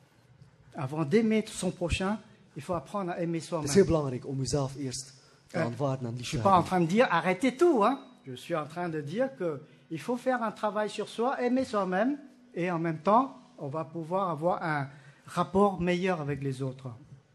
Avant d'aimer son prochain, il faut apprendre à aimer Het is heel soi-même. belangrijk om jezelf eerst te Eh, aanvaarden en Je lief suis te pas en hebben. train de dire arrêtez tout. Hein? Je suis en train de dire qu'il faut faire un travail sur soi, aimer soi-même, et en même temps, on va pouvoir avoir un rapport meilleur avec les autres.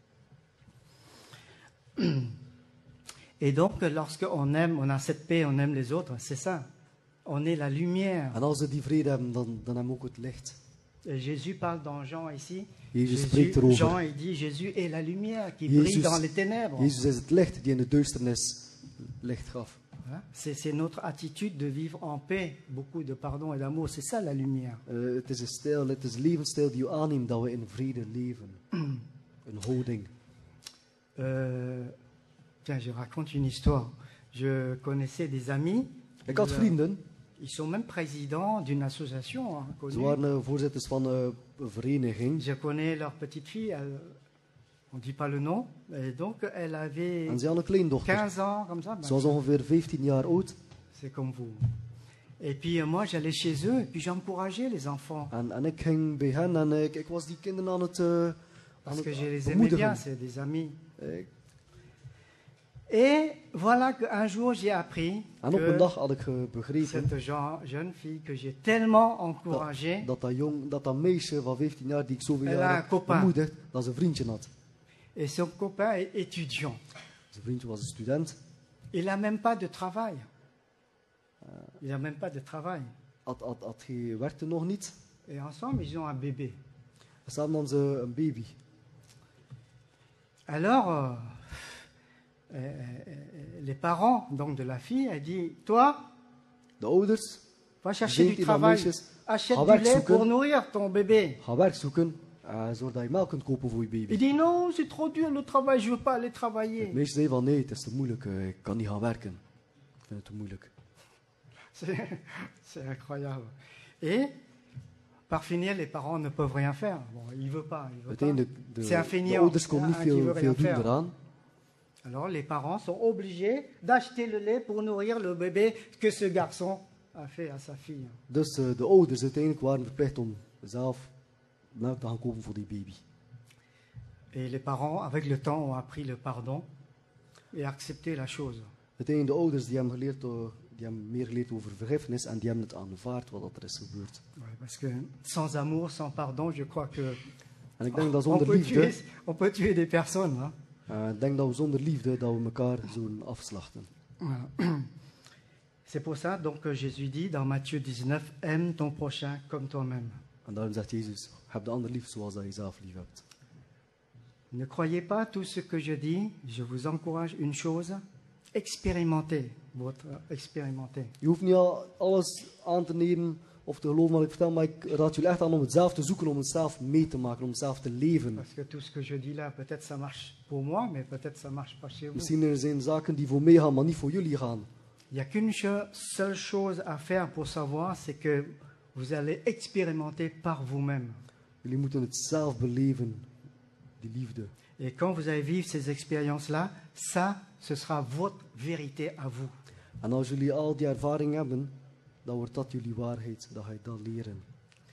Et donc, lorsqu'on aime, on a cette paix, on aime les autres, c'est ça. On est la lumière. En als we die vrede hebben, dan, dan hebben we ook het licht. Et Jésus parle dans Jean ici. Jésus Jésus, spreekt erover. Jean, il dit Jésus est la lumière qui Jésus- brille dans les ténèbres. Jezus is het licht die in de duisternis licht gaf. Hein? C'est c'est notre attitude de vivre en paix, beaucoup de pardon et d'amour. C'est ça la lumière. Uh, het is een stijl, het is een levensstijl die je aanneemt dat we in vrede leven. Een houding. Euh, tiens, je raconte une histoire. Je connaissais des amis. Ik had Ils, euh, vrienden, Ils sont même présidents d'une association hein, ze connue. waren uh, voorzitters van uh, een vereniging. Je connais leur petite fille. Elle, on ne dit pas le nom. Et donc, elle avait En ze hadden een kleindochter. quinze ans, comme ça. Ben, Ze was ongeveer vijftien jaar oud. c'est comme vous. Et puis euh, moi, j'allais chez eux et puis j'encourageais les enfants. En, en ik ging bij hen en ik, ik was die kinderen aan het, uh, aan Parce het que je les aimais bien, bemoedigen. c'est des amis. Ik- Et voilà qu'un jour, j'ai appris En op een que dag had ik uh, begrepen cette jeune, jeune fille que j'ai tellement encouragée, dat dat, jong, dat dat meisje van vijftien jaar die ik zoveel Elle a jaar un heb copain. bemoedigd, dat ze een vriendje had. et son copain est étudiant. Zijn vriendje was een student, Il n'a même pas de travail. Il n'a même pas de travail. had, had, had, hij werkte nog niet. Et ensemble, ils ont un bébé. En samen hadden ze een baby. Alors, euh, euh, euh, les parents donc de la fille ont dit, toi, De ouders, va chercher du zingt hij naar travail, meisjes, achète ga du werk lait zoeken. pour nourrir ton bébé. Ga werk zoeken, uh, zodat je melk kunt kopen voor je baby. Il dit, non, c'est trop dur le travail, je ne veux pas aller Het travailler. meisje zei van nee, het is te moeilijk, uh, ik kan niet gaan werken. Ik vind het te moeilijk. C'est c'est incroyable. Et, par finir, les parents ne peuvent rien faire. Bon, il ne veut pas. Il veut pas. Uiteindelijk, de, C'est un de feignant, ouders konden niet un qui veut veel, rien veel doen faire. eraan. Alors les parents sont obligés d'acheter le lait pour nourrir le bébé que ce garçon a fait à sa fille. Dus uh, de ouders uiteindelijk waren verplicht om zelf melk te gaan kopen voor die baby. Et les parents, avec le temps, ont appris le pardon et accepté la chose. Uiteindelijk de ouders die hebben, geleerd, uh, die hebben meer geleerd over vergiffenis en die hebben het aanvaard wat er is gebeurd. Ouais, parce que sans amour, sans pardon, je crois que En ik denk dat on zonder peut, tuer, liefde, on peut tuer des personnes. Hein. uh, ik denk dat we zonder liefde dat we elkaar zouden afslachten. Voilà. C'est pour ça donc que Jésus dit dans Matthieu dix-neuf, aime ton prochain comme toi-même. En daarom zegt Jezus, heb de ander lief zoals dat je zelf lief hebt. Ne croyez pas tout ce que je dis, je vous encourage une chose, expérimentez votre expérimentez. Je hoeft niet al alles aan te nemen of te geloven wat ik vertel, maar ik raad jullie echt aan om het zelf te zoeken, om het zelf mee te maken, om het zelf te leven. Parce que tout ce que je dis là, peut-être ça marche pour moi, mais peut-être ça marche pas chez vous. Misschien er zijn zaken die voor mij gaan, maar niet voor jullie gaan. Il n'y a qu'une cho- seule chose à faire pour savoir, c'est que vous allez expérimenter par vous-même. Jullie moeten het zelf beleven, die liefde. Et quand vous allez vivre ces expériences-là, ça, ce sera votre vérité à vous. En als jullie al die ervaring hebben, dan wordt dat jullie waarheid, dan ga je dat leren.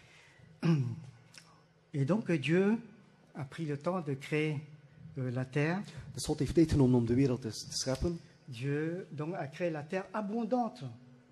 Et donc Dieu a pris le temps de créer euh, la terre. Dus God heeft tijd genomen om de wereld te te scheppen. Dieu donc a créé la terre abondante.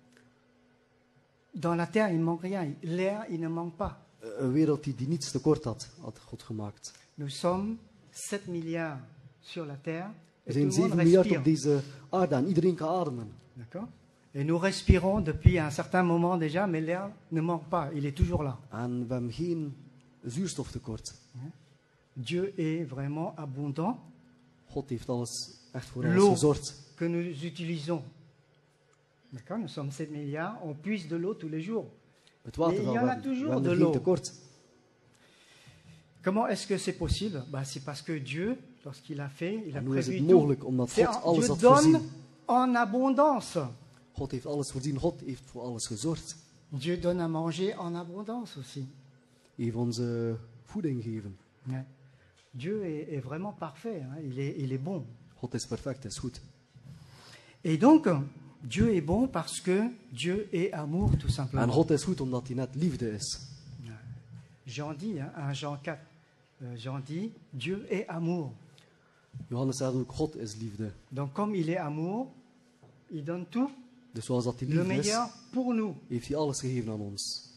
Dans la terre, il ne manque rien. L'air, il ne manque pas. Een wereld die, die niets tekort had, had God gemaakt. Nous sommes sept milliards sur la terre. Er Et zijn tout le monde zeven miljard respire. op deze aarde en iedereen kan ademen. D'accord? Et nous respirons depuis un certain moment déjà, mais l'air ne manque pas. Il est toujours là. En we hebben geen zuurstoftekort. Dieu est vraiment abondant God heeft alles echt voor L'eau. ons gezorgd. que nous utilisons. D'accord? Nous sommes sept milliards. On puise de l'eau tous les jours. Het water Et il dat y we en a hebben, we toujours hebben de geen l'eau. tekort. Comment est-ce que c'est possible? Bah, c'est parce que Dieu, lorsqu'il a fait, il a En hoe is prévu het tout. mogelijk? Omdat C'est God en- alles Dieu had donne voorzien. en abondance. God heeft alles voorzien. God heeft voor alles gezorgd. Dieu donne à manger en abondance aussi. Hij heeft ons uh, voeding gegeven. Ouais. Dieu est, est vraiment parfait. Hein. Il est, il est bon. God is perfect, is goed. Et donc, Dieu est bon parce que Dieu est amour, tout En simplement. God is goed omdat hij net liefde is. Jean dit, hein, à Jean quatre, euh, Jean dit, Dieu est amour. Johannes zegt ook, God is liefde. Donc, comme il est amour, il donne tout Dus zoals dat hij le liefde is, meilleur pour nous. heeft hij alles gegeven aan ons.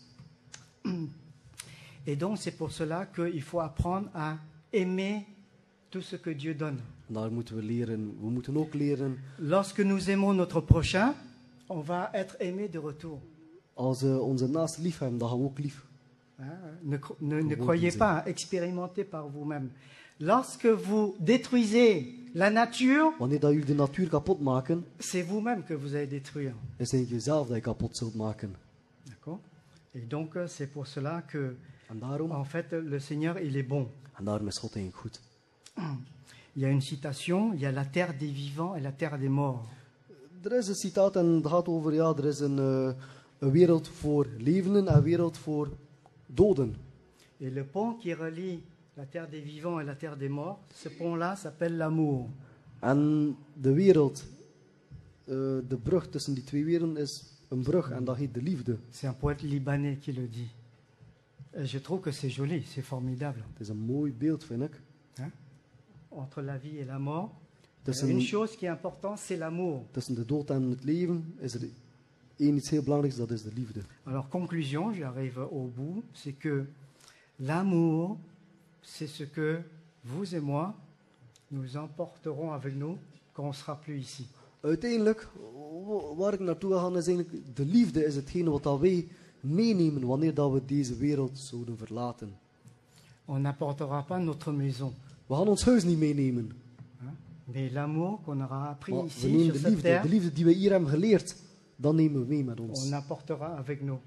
Et donc, c'est pour cela qu'il faut apprendre à aimer tout ce que Dieu donne. En daar moeten we leren. We moeten ook leren, Lorsque nous aimons notre prochain, on va être aimé de retour. als we onze naaste lief hebben, dan gaan we ook lief. Hein, Ne, cro- ne- ne Comment croyez disait. pas, expérimentez par vous-même. Lorsque vous détruisez la nature, Wanneer dat jullie de natuur kapot maken, c'est vous-même que vous allez détruire. is het jezelf dat je kapot zult maken. D'accord? Et donc, euh, c'est pour cela que, En daarom, en fait, le Seigneur, il est bon. en daarom is God eigenlijk goed. Il y a une citation, il y a la terre des vivants et la terre des morts. Er is een citaat en het gaat over, ja, er is een, uh, een wereld voor levenden en een wereld voor doden. Et le pont qui relie la terre des vivants et la terre des morts, ce pont-là s'appelle l'amour. En de wereld uh, de brug tussen die twee werelden is een brug en dat heet de liefde. C'est un poète libanais qui le dit. Et je trouve que c'est joli, c'est formidable. Het is een mooi beeld, vind ik. Hein? Entre la vie et la mort. Tussen, Une chose qui est importante, c'est l'amour. tussen de dood en het leven is er één iets heel belangrijks, dat is de liefde. Alors, conclusion, j'arrive au bout, c'est que l'amour, c'est ce que vous et moi, nous emporterons avec nous quand on sera plus ici. Uiteindelijk, wa- waar ik naartoe wil gaan, is eigenlijk de liefde is hetgene wat dat wij meenemen wanneer dat we deze wereld zouden verlaten. On n'apportera pas notre maison, We gaan ons huis niet meenemen. hein, mais l'amour qu'on aura appris Maar we ici nemen sur de cette liefde, terre, de liefde die we hier hebben geleerd, dan nemen we mee met on ons. apportera avec nous,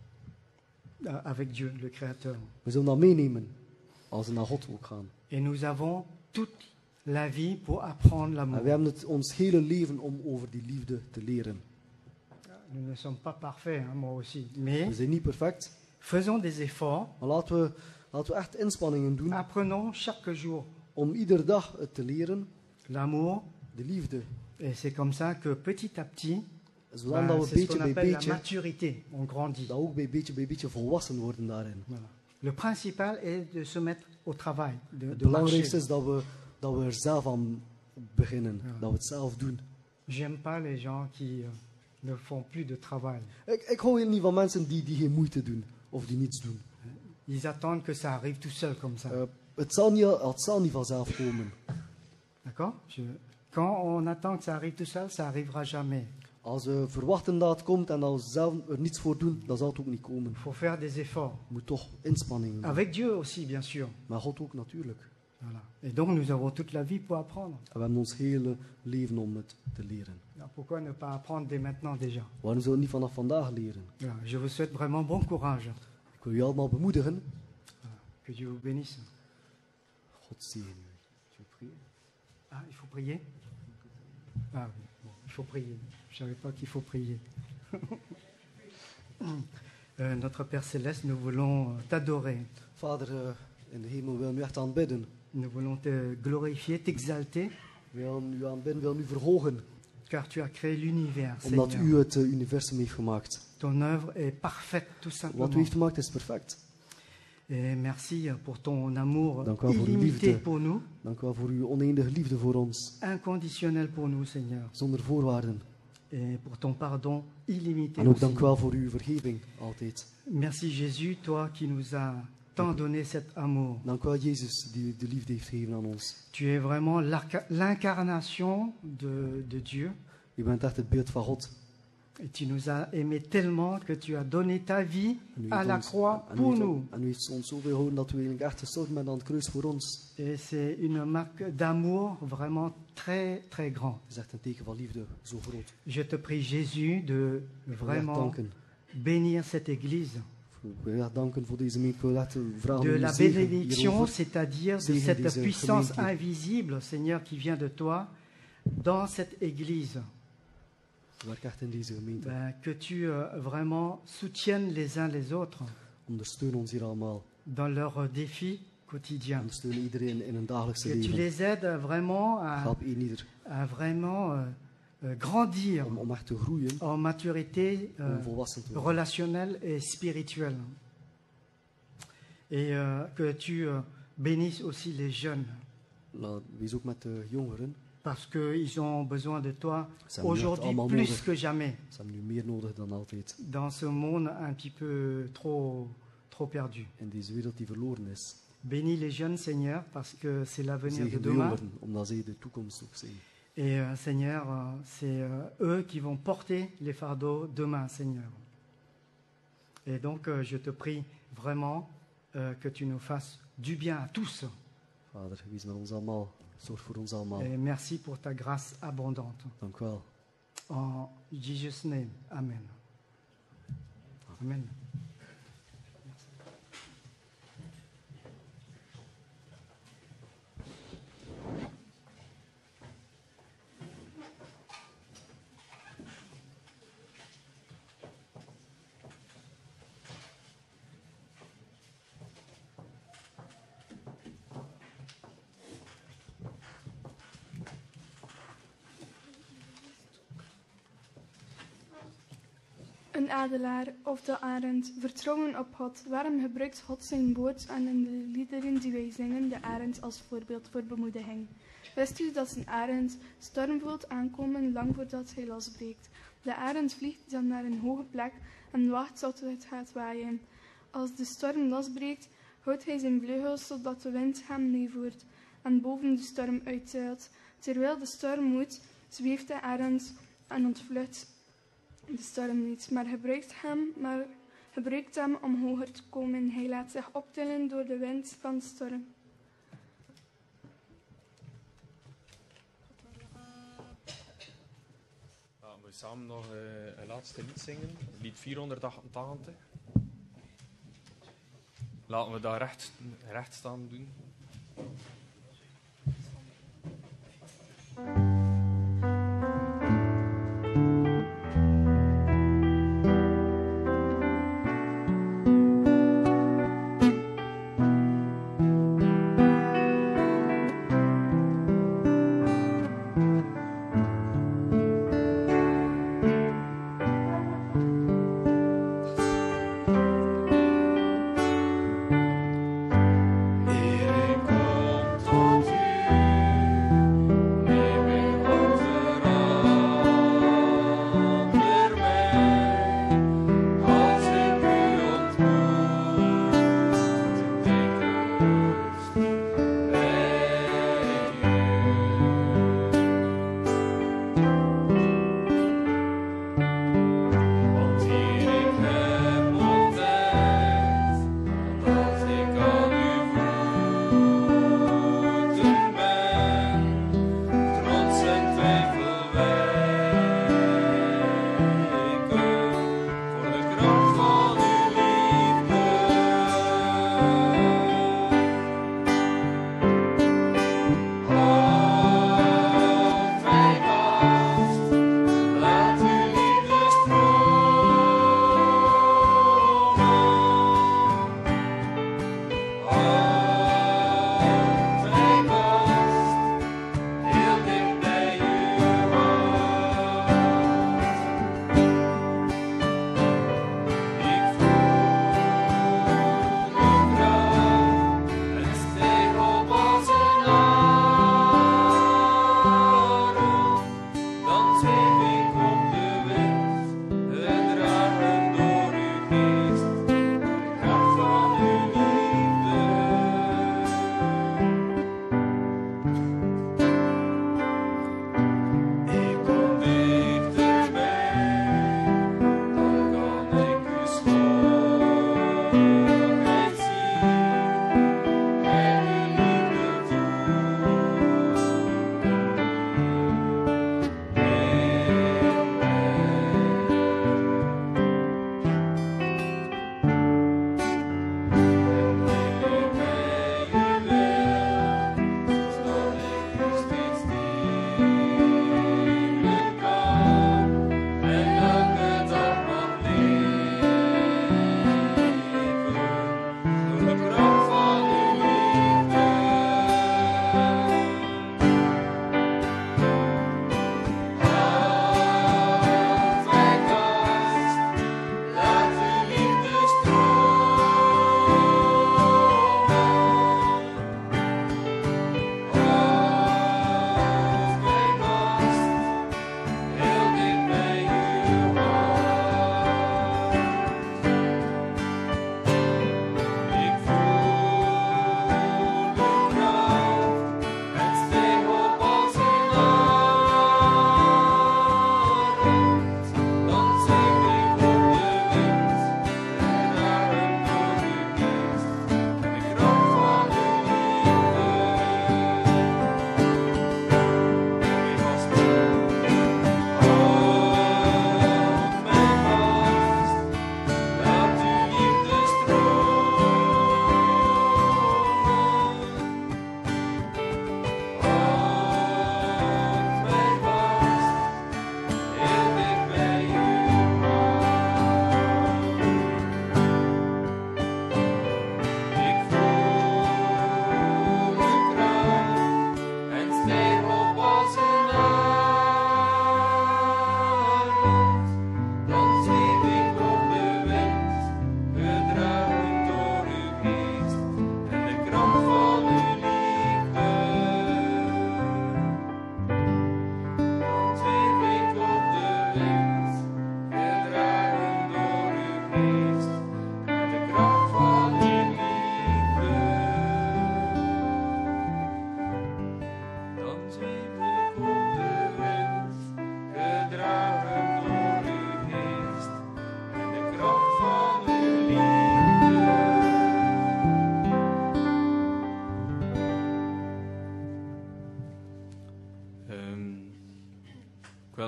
euh, avec Dieu, le Créateur. We zullen dat meenemen als we naar God ook gaan. Et nous avons toute la vie pour apprendre En l'amour. we hebben het ons hele leven om over die liefde te leren. Nous ne sommes pas parfaits, hein, moi aussi, mais We zijn niet perfect, faisons des efforts, maar laten we, laten we echt inspanningen doen apprenons chaque jour om iedere dag het te leren, l'amour. de liefde. Et c'est comme ça que petit à petit, Zodat ben, dat we c'est ce beetje qu'on bij appelle la beetje, maturité. On grandit. dat ook bij beetje bij beetje volwassen worden daarin. Voilà. Le principal est de se mettre au travail, de, Het de belangrijkste marcher. is dat we, dat we er zelf aan beginnen, Ja. dat we het zelf doen. J'aime pas les gens qui euh, ne font plus de travail. Ik, ik hou hier niet van mensen die, die geen moeite doen, of die niets doen. Ils attendent que ça arrive tout seul comme ça. Uh, het, zal niet, het zal niet vanzelf komen. D'accord Je- Quand on attend que ça arrive tout seul, ça arrivera jamais. Als we verwachten dat het komt en dat we zelf er niets voor doen, dan zal het ook niet komen. Il faut faire des efforts. Je moet toch inspanningen doen. Avec Dieu aussi, bien sûr. Maar God ook natuurlijk. Voilà. Et donc nous avons toute la vie pour apprendre. En we hebben ons hele leven om het te leren. Alors, pourquoi ne pas apprendre dès maintenant déjà? Waarom zullen we niet vanaf vandaag leren? Voilà. Je vous souhaite vraiment bon courage. Ik wil je allemaal bemoedigen. Voilà. Que Dieu vous bénisse. God zegen u. Je prier. Ah, il faut prier. Ah oui, bon, il faut prier. Je ne savais pas qu'il faut prier. Euh, notre Père Céleste, nous voulons euh, t'adorer. Vader uh, in de hemel, we willen u echt aanbidden. Nous voulons te glorifier, t'exalter, We willen u aanbidden, we willen u verhogen. car tu as créé l'univers, Omdat Seigneur. u het uh, universum heeft gemaakt. Ton œuvre est parfaite, tout Wat u simplement. heeft gemaakt is perfect. Et merci pour ton amour Dank u wel voor uw illimité liefde. pour nous, Dank u wel voor uw oneindige liefde voor ons. inconditionnel pour nous, Seigneur. Zonder voorwaarden. Et pour ton pardon illimité En ook aussi. dank u wel voor uw vergeving. Altijd. Merci Jésus, toi qui nous as tant donné cet amour. Dank u wel Jezus die de liefde heeft gegeven aan ons. Tu es vraiment l'arca- l'incarnation de, de Dieu. U bent echt het beeld van God. Et tu nous as aimés tellement que tu as donné ta vie En u à heeft la ons- croix en u pour heeft nous. on- en u heeft ons zoveel gehouden dat u eigenlijk echt gestorven bent aan het kruis voor ons. Et c'est une marque d'amour vraiment très, très grand. Het is echt een teken van liefde, zo groot. Je te prie, Jésus, de Ik wil echt vraiment danken. bénir cette église. Ik wil echt danken voor deze gemeente. Ik wil echt vragen De om uw la zegen bénédiction, hierover. c'est-à-dire de Zegen cette deze puissance gemeente. invisible, Seigneur, qui vient de toi, dans cette église. Werk echt in deze gemeente. Ben, que tu euh, vraiment soutiennes les uns les autres Ondersteun ons hier allemaal. dans leurs euh, défis quotidiens. Ondersteun iedereen in hun dagelijkse Que tu leven. les aides vraiment à, Help één ieder à vraiment euh, euh, grandir om, om echt te groeien, en maturité euh, om volwassen te worden. relationnelle et spirituelle. Et euh, que tu euh, bénisses aussi les jeunes, Laat, wees ook met de jongeren. parce qu'ils ont besoin de toi Ze hebben nu echt aujourd'hui allemaal plus nodig. que jamais, Ze hebben nu meer nodig dan altijd. dans ce monde un petit peu trop, trop perdu. In deze wereld die verloren is. Bénis les jeunes, Seigneur, parce que c'est l'avenir de Zegen de demain. jongeren, omdat zij de toekomst ook zijn. Et euh, Seigneur, euh, c'est euh, eux qui vont porter les fardeaux demain, Seigneur. Et donc, euh, je te prie vraiment euh, que tu nous fasses du bien à tous. Vader, wees met ons allemaal. Zorg voor ons allemaal. Et merci pour ta grâce abondante. Dank u wel. En Jesus' name, Amen. Amen. Een adelaar of de arend vertrouwen op God. Waarom gebruikt God zijn woord en in de liederen die wij zingen de arend als voorbeeld voor bemoediging? Wist u dat een arend storm voelt aankomen lang voordat hij losbreekt? De arend vliegt dan naar een hoge plek en wacht tot het gaat waaien. Als de storm losbreekt, houdt hij zijn vleugels zodat de wind hem meevoert en boven de storm uitzeilt. Terwijl de storm woedt, zweeft de arend en ontvlucht de storm niet, maar gebruikt hem, maar gebruikt hem om hoger te komen. Hij laat zich optillen door de wind van de storm. Laten we samen nog uh, een laatste lied zingen. Lied vierhonderdachtentachtig. Laten we dat recht, recht staan doen. Heer, ik kom tot u.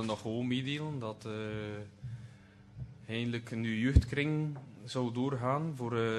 nog gewoon meedelen dat uh, eindelijk een jeugdkring zou doorgaan voor uh,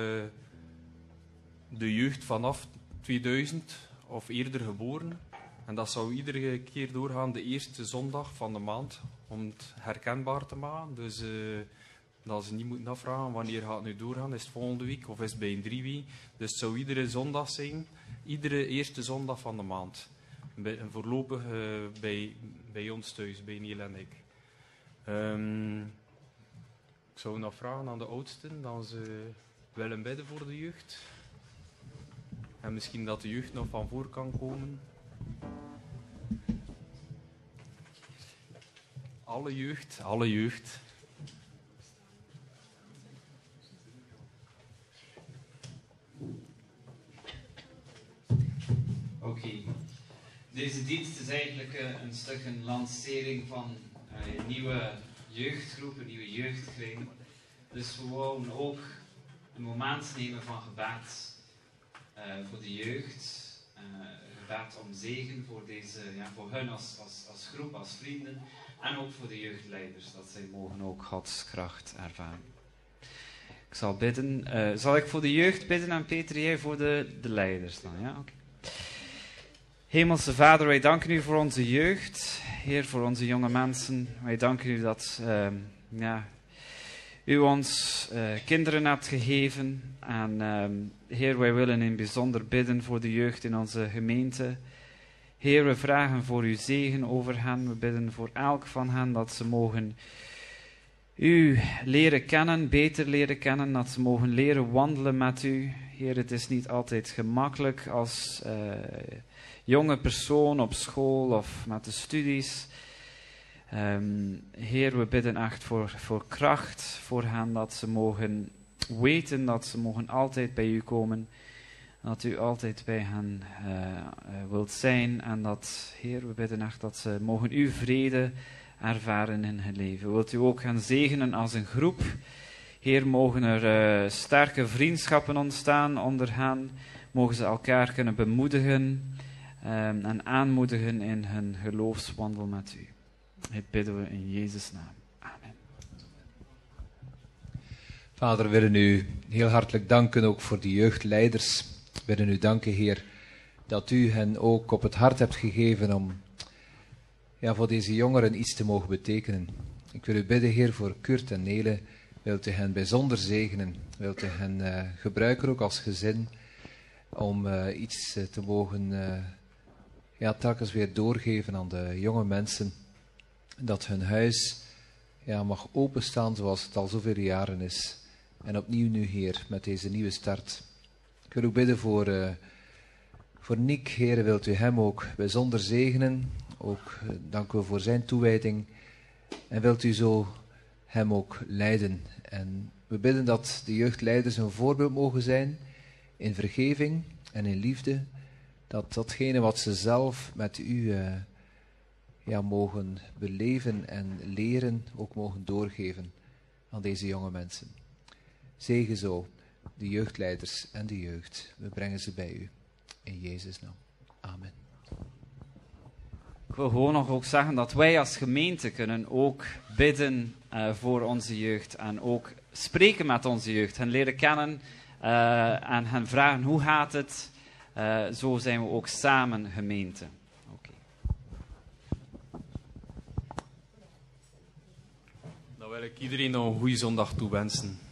de jeugd vanaf tweeduizend of eerder geboren. En dat zou iedere keer doorgaan de eerste zondag van de maand om het herkenbaar te maken. Dus uh, dat ze niet moeten afvragen wanneer gaat het nu doorgaan. Is het volgende week of is het bij een drie week? Dus het zou iedere zondag zijn, iedere eerste zondag van de maand. Bij, voorlopig uh, bij, bij ons thuis, bij Niel en ik. Um, ik zou nog vragen aan de oudsten dat ze willen bidden voor de jeugd. En misschien dat de jeugd nog van voor kan komen. Alle jeugd, alle jeugd. Oké. Okay. Deze dienst is eigenlijk uh, een stuk een lancering van uh, een nieuwe jeugdgroep, een nieuwe jeugdkring. Dus we wouden ook een moment nemen van gebed uh, voor de jeugd. Uh, gebed om zegen voor, deze, ja, voor hen als, als, als groep, als vrienden. En ook voor de jeugdleiders, dat zij mogen ook Gods kracht ervaren. Ik zal bidden. Uh, zal ik voor de jeugd bidden en Peter, jij voor de, de leiders dan? Ja, oké. Okay. Hemelse Vader, wij danken u voor onze jeugd. Heer, voor onze jonge mensen. Wij danken u dat uh, ja, u ons uh, kinderen hebt gegeven. En uh, Heer, wij willen in bijzonder bidden voor de jeugd in onze gemeente. Heer, we vragen voor uw zegen over hen. We bidden voor elk van hen dat ze mogen u leren kennen, beter leren kennen. Dat ze mogen leren wandelen met u. Heer, het is niet altijd gemakkelijk als uh, jonge persoon op school of met de studies. Um, Heer, we bidden echt voor, voor kracht voor hen. Dat ze mogen weten dat ze mogen altijd bij u komen. Dat u altijd bij hen uh, uh, wilt zijn. En dat, Heer, we bidden echt dat ze mogen uw vrede ervaren in hun leven. Wilt u ook gaan zegenen als een groep. Heer, mogen er uh, sterke vriendschappen ontstaan onder hen. Mogen ze elkaar kunnen bemoedigen um, en aanmoedigen in hun geloofswandel met u. Dit bidden we in Jezus' naam. Amen. Vader, we willen u heel hartelijk danken ook voor de jeugdleiders. We willen u danken, Heer, dat u hen ook op het hart hebt gegeven om ja, voor deze jongeren iets te mogen betekenen. Ik wil u bidden, Heer, voor Kurt en Nele. Wilt u hen bijzonder zegenen? Wilt u hen uh, gebruiken ook als gezin om uh, iets uh, te mogen uh, ja, telkens weer doorgeven aan de jonge mensen? Dat hun huis ja, mag openstaan zoals het al zoveel jaren is. En opnieuw nu, Heer, met deze nieuwe start. Ik wil ook bidden voor, uh, voor Nick, Heer, wilt u hem ook bijzonder zegenen. Ook uh, danken we voor zijn toewijding. En wilt u zo hem ook leiden. En we bidden dat de jeugdleiders een voorbeeld mogen zijn in vergeving en in liefde. Dat datgene wat ze zelf met u uh, ja, mogen beleven en leren, ook mogen doorgeven aan deze jonge mensen. Zegen zo de jeugdleiders en de jeugd. We brengen ze bij u. In Jezus' naam. Amen. Ik wil gewoon nog ook zeggen dat wij als gemeente kunnen ook bidden uh, voor onze jeugd. En ook spreken met onze jeugd. Hen leren kennen uh, en hen vragen hoe gaat het. Uh, zo zijn we ook samen gemeente. Okay. Dan wil ik iedereen nog een goede zondag toewensen.